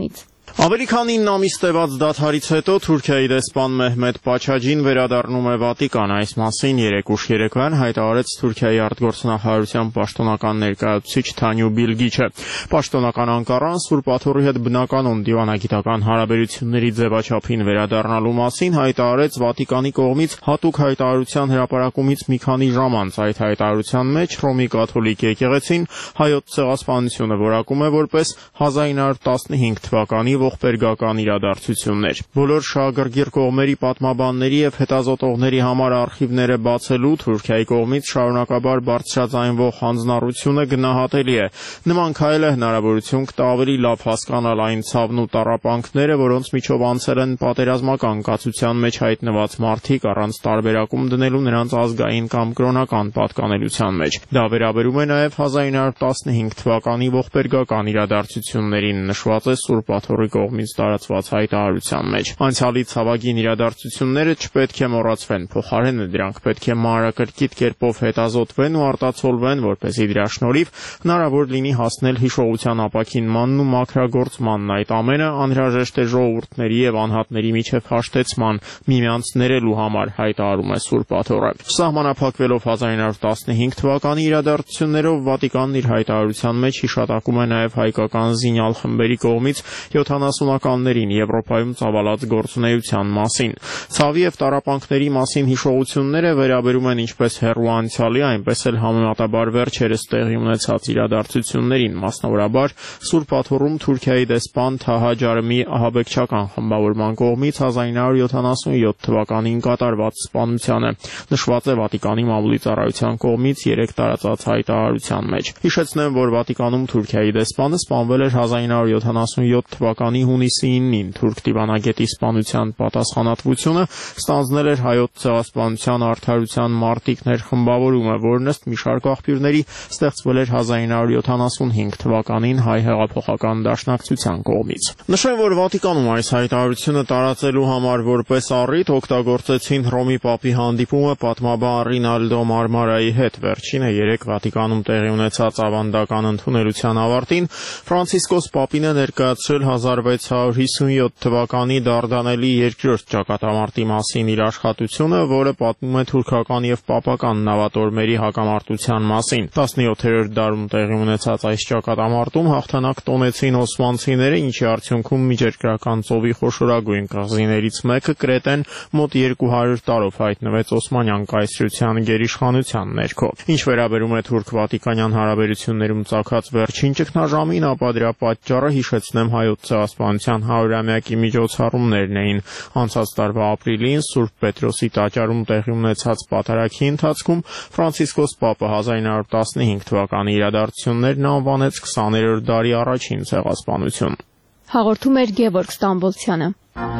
Ավելի քան ինը ամիս տևած դադարից հետո Թուրքիայի դեսպան Մեհմեդ Պաչաջին վերադառնում է Վատիկան։ Այս մասին երեկ ուշ երեկոյան հայտարարեց Թուրքիայի արտգործնախարարության պաշտոնական ներկայացուցիչ Թանյու Բիլգիչը։ Պաշտոնական Անկարան Սուրբ Աթոռի հետ բնականon դիվանագիտական հարաբերությունների ձևաչափին վերադառնալու մասին հայտարարեց Վատիկանի կողմից հատուկ հայտարարության հրապարակումից մի քանի ժամ անց։ Այդ հայտարարության մեջ Հռոմի կաթոլիկ եկեղեցին հայոց ցեղասպանությունը որակում է որպես հազար ինը հարյուր տասնհինգ թվականի ողբերգական իրադարձություններ։ Բոլոր շահագրգիռ կողմերի պատմաբանների եւ հետազոտողների համար արխիվները բացելու Թուրքիայի կողմից շարունակաբար բարձրաձայնվող հանձնառությունը գնահատելի է։ Նման քայլը հնարավորություն կտա ավելի լավ հասկանալ այն ցավն ու տառապանքները, որոնց միջով անցել են պատերազմական կացության մեջ հայտնված մարդիկ առանց տարբերակում դնելու նրանց ազգային կամ կրոնական պատկանելության մեջ։ Դա վերաբերում է նաեւ հազար ինը հարյուր տասնհինգ թվականի ողբերգական իրադարձություններին, նշված է Սուրբ Աթոռի կողմից տարածված հայտարարության մեջ։ Անցյալի ցավագին իրադարձությունները չպետք է մոռացվեն, փոխարենը դրանք պետք է մանրակրկիտ կերպով հետազոտվեն ու արտացոլվեն, որպեսզի դրա շնորհիվ հնարավոր լինի հասնել հիշողության ապաքինմանն ու մաքրագործմանն։ Այդ ամենը անհրաժեշտ է ժողովուրդների եւ անհատների միջև հաշտեցման, միմյանց ներելու համար, հայտարարում է Սուրբ Աթոռը։ Սահմանափակվելով հազար ինը հարյուր տասնհինգ թվականի իրադարձություններով Վատիկանն իր հայտարարության մեջ հիշատակում է նաեւ հայկական զինյալ խմբերի կողմից յոթանասունականներին Եվրոպայում ծավալած գործունեության մասին։ Ցավի եւ տառապանքների մասին հիշողությունները վերաբերում են ինչպես հեռու անցյալի, այնպես էլ համեմատաբար վերջերս տեղի ունեցած իրադարձություններին, մասնավորաբար Սուրբ Աթոռում Թուրքիայի դեսպան Թահա Ջարմի ահաբեկչական խմբավորման կողմից հազար ինը հարյուր յոթանասունյոթ թվականին կատարված սպանությանը, նշված է Վատիկանի մամուլի ծառայության կողմից երեկ տարածած հայտարարության մեջ։ Հիշեցնեմ, որ Վատիկանում Թուրքիայի դեսպանը սպանվել էր հազար ինը հարյուր յոթանասունյոթ թվականի հունիսի ինին թուրք դիվանագետի սպանության պատասխանատվությունը ստանձնել էր հայոց ցեղասպանության արդարության մարտիկներ խմբավորումը, որն ըստ մի շարք աղբյուրների ստեղծվել էր հազար ինը հարյուր յոթանասունհինգ թվականին հայ հեղափոխական դաշնակցության կողմից։ Նշեմ, որ Վատիկանում այս հայտարարությունը տարածելու համար որպես առիթ օգտագործեցին Հռոմի Պապի հանդիպումը պատմաբան Ռինալդո Մարմարայի հետ։ Վերջինը երեկ Վատիկանում տեղի ունեցած ավանդական ընդունելության ավարտին Ֆրանցիսկոս Պապին է ներկայացրել հազար վեց հարյուր հիսունյոթ թվականի Դարդանելի երկրորդ ճակատամարտի մասին իր աշխատությունը, որը պատմում է թուրքական եւ պապական նավատորմերի հակամարտության մասին։ տասնյոթերորդ դարում տեղի ունեցած այս ճակատամարտում հաղթանակ տոնեցին օսմանցիները, ինչի արդյունքում Միջերկրական ծովի խոշորագույն կղզիներից մեկը Կրետեն մոտ երկու հարյուր տարով հայտնվեց Օսմանյան կայսրության գերիշխանության ներքո։ Ինչ վերաբերում է թուրք-վատիկանյան հարաբերություններում ծագած վերջին ճգնաժամին, ապա դրա պատճառը հիշեցնեմ հայոց ցեղասպանության հարյուրամյակի միջոցառումներն էին։ Անցած տարվա ապրիլին Սուրբ Պետրոսի տաճարում տեղի ունեցած պատարագի ընթացքում Ֆրանցիսկոս Պապը հազար ինը հարյուր տասնհինգ թվականի իրադարձություններն անվանեց քսաներորդ դարի առաջին ցեղասպանություն։ Հաղորդում էր Գևորգ Ստամբոլցյանը։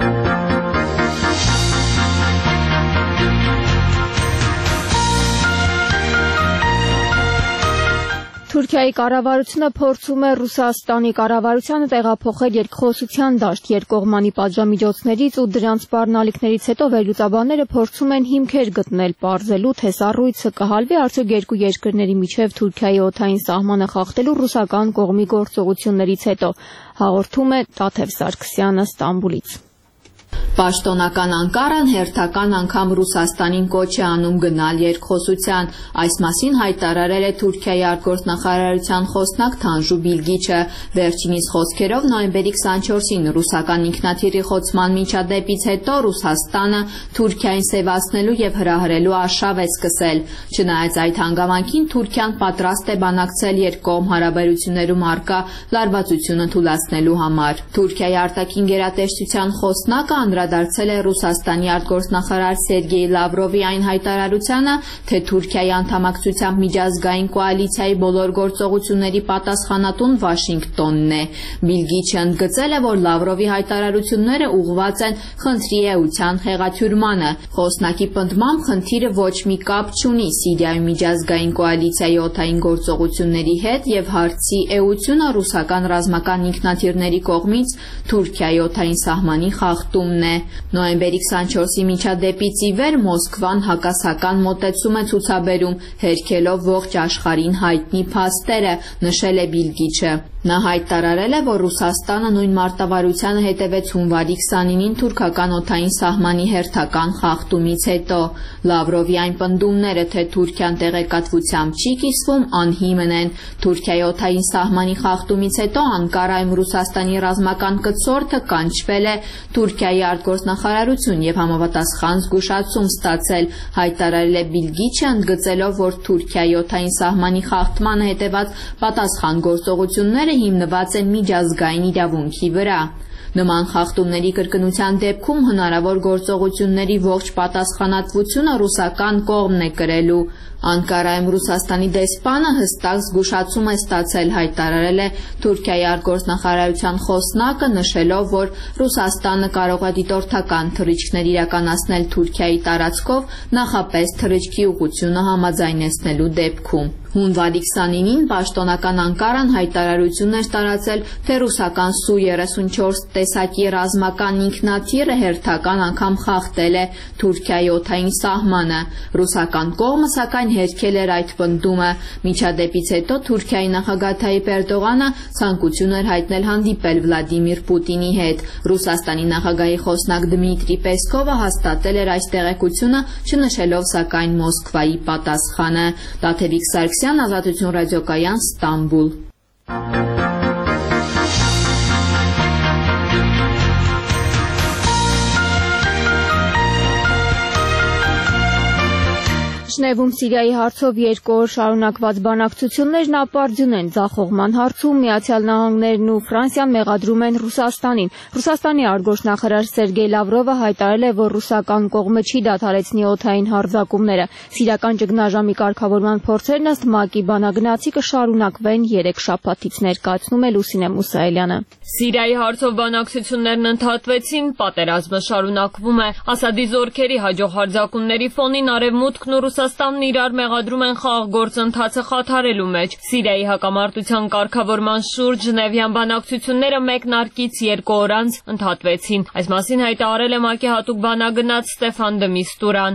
Թուրքիայի կառավարությունը փորձում է Ռուսաստանի կառավարությանը տեղափոխել երկխոսության դաշտ։ Երկկողմանի պատժամիջոցներից ու դրանց սպառնալիքներից հետո վերլուծաբանները փորձում են հիմքեր գտնել, պարզելու, թե սառույցը կհալվի արդյոք երկու երկրների միջև Թուրքիայի օդային սահմանը խախտելու ռուսական կողմի գործողություններից հետո։ Հաղորդում է Տաթև Սարգսյանը Ստամբուլից։ Պաշտոնական Անկարան հերթական անգամ Ռուսաստանին կոչ է անում գնալ երկխոսության։ Այս մասին հայտարարել է Թուրքիայի արտգործնախարարության խոսնակ Թանժու Բիլգիչը։ Վերջինիս խոսքերով նոյեմբերի քսանչորսին ռուսական ինքնաթիռի խոցման միջադեպից հետո Ռուսաստանը Թուրքիային սևացնելու եւ հրահրելու արշավ է սկսել։ Չնայած այդ հանգամանքին Թուրքիան պատրաստ է բանակցել երկկողմ հարաբերություններում առկա լարվածությունը թուլացնելու համար։ Թուրքիայի արտաքին գերատեսչության խոսնակը անդրադարձել է Ռուսաստանի արտգործնախարար Սերգեյ Լավրովի այն հայտարարությանը, թե Թուրքիայի անդամակցությամբ միջազգային կոալիցիայի բոլոր գործողությունների պատասխանատուն Վաշինգտոնն է։ Բիլգիչը ընդգծել է, որ Լավրովի հայտարարությունները ուղղված են խնդրի էության հեղաթյուրմանը։ Խոսնակի պնդմամբ խնդիրը ոչ մի կապ չունի Սիրիայում միջազգային կոալիցիայի օդային գործողությունների հետ եւ հարցի էությունը ռուսական ռազմական ինքնաթիռների կողմից Թուրքիայի օդային սահմանի խախտումն է։ Նոյեմբերի քսանչորսի միջադեպից ի վեր Մոսկվան հակասական մոտեցում է ցուցաբերում, հերքելով ողջ աշխարհին հայտնի փաստերը, նշել է Բիլգիչը։ Նա հայտարարել է, որ Ռուսաստանը նույն մարտավարությանը հետևեց հունվարի քսանինին թուրքական օդային սահմանի հերթական խախտումից հետո։ Լավրովի այն պնդումները, թե Թուրքիան տեղեկատվությամբ չի կիսվում, անհիմն են։ Թուրքիայի օդային սահմանի խախտումից հետո Անկարայում Ռուսաստանի ռազմական կցորդը կանչվել է Թուրքիայի արտգործնախարարություն եւ համապատասխան զգուշացում ստացել, հայտարարել է Բիլգիչը, ընդգծելով, որ Թուրքիայի օդային սահմանի խախտմանը հետեւած պատասխան գործողությունները հիմնված են միջազգային իրավունքի վրա։ Նման խախտումների կրկնության դեպքում հնարավոր գործողությունների ողջ պատասխանատվությունը ռուսական կողմն է կրելու։ Անկարայում Ռուսաստանի դեսպանը հստակ զգուշացում է ստացել, հայտարարել է Թուրքիայի արտգործնախարարության խոսնակը, նշելով, որ Ռուսաստանը կարող է դիտորդական թռիչքներ իրականացնել Թուրքիայի տարածքով, նախապես թռիչքի ուղղությունը համաձայնեցնելու դեպքում։ Հունվարի քսանինին պաշտոնական Անկարան հայտարարություն էր տարածել, թե ռուսական Սու երեսունչորս տեսակի ռազմական ինքնաթիռը հերթական անգամ խախտել է Թուրքիայի օդային սահմանը։ Ռուսական կողմը սակայն հերքել էր այդ պնդումը։ Միջադեպից հետո Թուրքիայի նախագահ Թայիպ Էրդողանը ցանկություն էր հայտնել հանդիպել Վլադիմիր Պուտինի հետ։ Ռուսաստանի նախագահի խոսնակ Դմիտրի Պեսկովը հաստատել էր այս տեղեկությունը, չնշելով սակայն Մոսկվայի պատասխանը։ Տաթևիկ Սարգսյան, Ազատություն ռադիոկայան, Ստամբուլ։ Ժնևում Սիրիայի հարցով երկու օր շարունակված բանակցություններն ապարդյուն են։ Ձախողման հարցում Միացյալ Նահանգներն ու Ֆրանսիան մեղադրում են Ռուսաստանին։ Ռուսաստանի արտգործնախարար Սերգեյ Լավրովը հայտարարել է, որ ռուսական կողմը չի դադարեցնի օդային հարձակումները։ Սիրիական ճգնաժամի կարգավորման փորձերն ըստ ՄԱԿ-ի բանագնացի կշարունակվեն երեք շաբաթից, ներկայացնում է Լուսինե Մուսայելյանը։ Սիրիայի հարցով բանակցություններն ընդհատվեցին, պատերազմը շարունակվում է։ Ասադի զորքերի հաջող հարձակումների ֆոնին Արևմուտքն ու Ռուսաստանն իրար մեղադրում են խաղաղ գործընթացը խաթարելու մեջ։ Սիրիայի հակամարտության կարգավորման շուրջ Ժնևյան բանակցությունները մեկնարկից երկու օր անց ընդհատվեցին։ Այս մասին հայտարարել է ՄԱԿ-ի հատուկ բանագնաց Ստեֆան դը Միստուրան։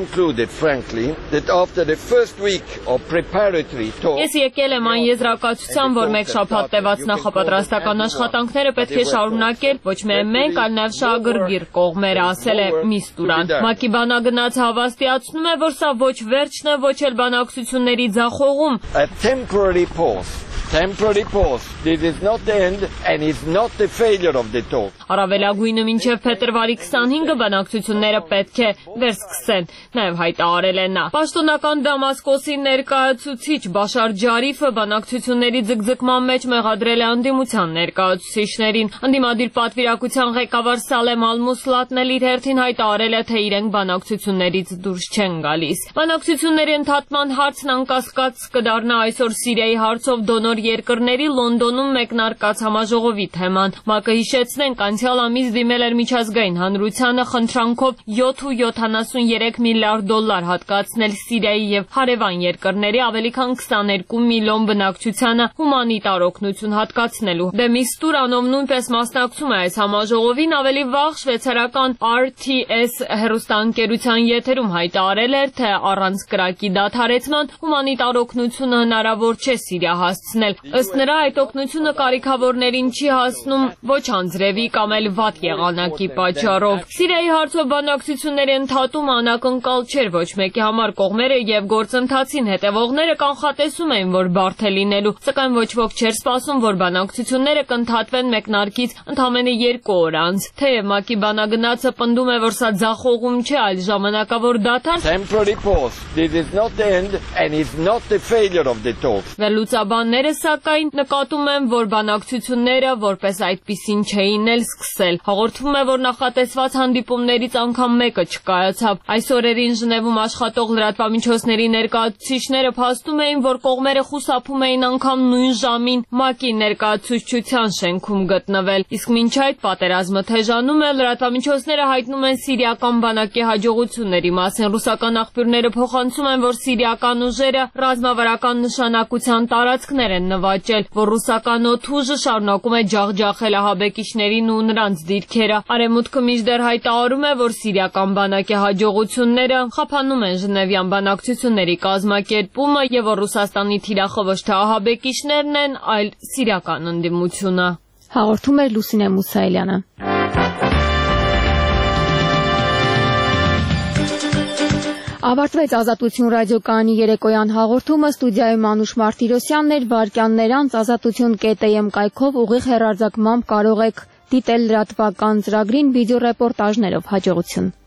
Ես եկել եմ այն եզրակացության, որ մեկ շաբաթ տևած նախապատրաստական աշխատանքները պետք է շարունակել ոչ միայն մենք, այլ նաև շահագրգիռ կողմերը, ասել է Միստուրան։ ՄԱԿ-ի բանագնացը հավաստիացնում է, որ սա ոչ վերջն է, ոչ էլ բանակցությունների ձախողում։ Temporary pause. This is not the end and it's not the failure of the talk. Առավելագույնը մինչև փետրվարի քսանհինգը բանակցությունները պետք է վերսկսեն, նաև հայտարարել է նա։ Պաշտոնական Դամասկոսի ներկայացուցիչ Բաշար Ջարիֆը բանակցությունների ձգձգման մեջ մեղադրել է անդիմության ներկայացուցիչներին։ Անդիմադիր պատվիրակության ղեկավար Սալեմ Ալ-Մուսլատն էլ իր հերթին հայտարարել է, թե իրենք բանակցություններից դուրս չեն գալիս։ Բանակցությունների ընդհատման հարցն անկասկած կդառնա այսօր Սիրիայի հարցով դոնոր երկրների Լոնդոնում մեկնարկած համաժողովի թեման։ ՄԱԿ-ը հիշեցնենք, անցյալ ամիս դիմել էր միջազգային հանրությանը խնդրանքով յոթ միլիարդ դոլար հատկացնել Սիրիայի եւ հարևան երկրների ավելի քան քսաներկու միլիոն բնակչությանը հումանիտար օգնություն հատկացնելու։ Դե Միստուրանով նույնպես մասնակցում է այս համաժողովին, ավելի վաղ շվեյցարական R T S հեռուստաընկերության եթերում հայտարարել էր, թե առանց կրակի դադարեցման հումանիտար օգնությունը հնարավոր չէ Սիրիա հասցնել։ Ըստ նրա այդ օգնությունը կարիքավորներին չի հասնում ոչ անձրևի կամ էլ վատ եղանակի պատճառով։ Սիրիայի հարցով բանակցությունների ընդհատումը անակնկալ չէր ոչ մեկի համար, կողմերը եւ գործընթացին հետևողները կանխատեսում էին, որ բարդ է լինելու, սակայն ոչ ոք չէր սպասում, որ բանակցությունները կընդհատվեն մեկնարկից ընդամենը երկու օր անց։ Թեև ՄԱԿ-ի բանագնացը պնդում է, որ սա ձախողում չէ, այլ ժամանակավոր դադար։ Վերլուծաբանները սակայն նկատում են, որ բանակցությունները որպես այդպիսին չէին էլ սկսել։ Հաղորդվում է, որ նախատեսված հանդիպումներից անգամ մեկը չկայացավ։ Այս օրերին Ժնևում աշխատող լրատվամիջոցների ներկայացուցիչները փաստում էին, որ կողմերը խուսափում էին անգամ նույն ժամին ՄԱԿ-ի ներկայացուցչության շենքում գտնվել։ Իսկ մինչ այդ պատերազմը թեժանում է, լրատվամիջոցները հայտնում են սիրիական բանակի հաջողությունների մասին։ Ռուսական աղբյուրները փոխանցում են, որ սիրիական ուժերը ռազմավարական նշանակության տարածքներ են են նվաճել, որ ռուսական օդուժը շարունակում է ջախջախել ահաբեկիչներին ու նրանց դիրքերը։ Արևմուտքը մինչդեռ հայտարարում է, որ սիրիական բանակի հաջողությունները խափանում են Ժնևյան բանակցությունների կազմակերպումը եւ որ Ռուսաստանի թիրախը ոչ թե ահաբեկիչներն են, այլ սիրիական ընդդիմությունը։ Հաղորդում էր Լուսինե Մուսայելյանը։ Ավարտվեց Ազատություն ռադիոկայանի երեկոյան հաղորդումը, ստուդիայում Անուշ Մարտիրոսյանն էր, վայրկյաններ անց ազատություն կետ էմ կայքով ուղիղ հեռարձակմամբ կարող եք դիտել լրատվական ծրագրին վիդեոռեպորտաժներով։ Հաջողություն։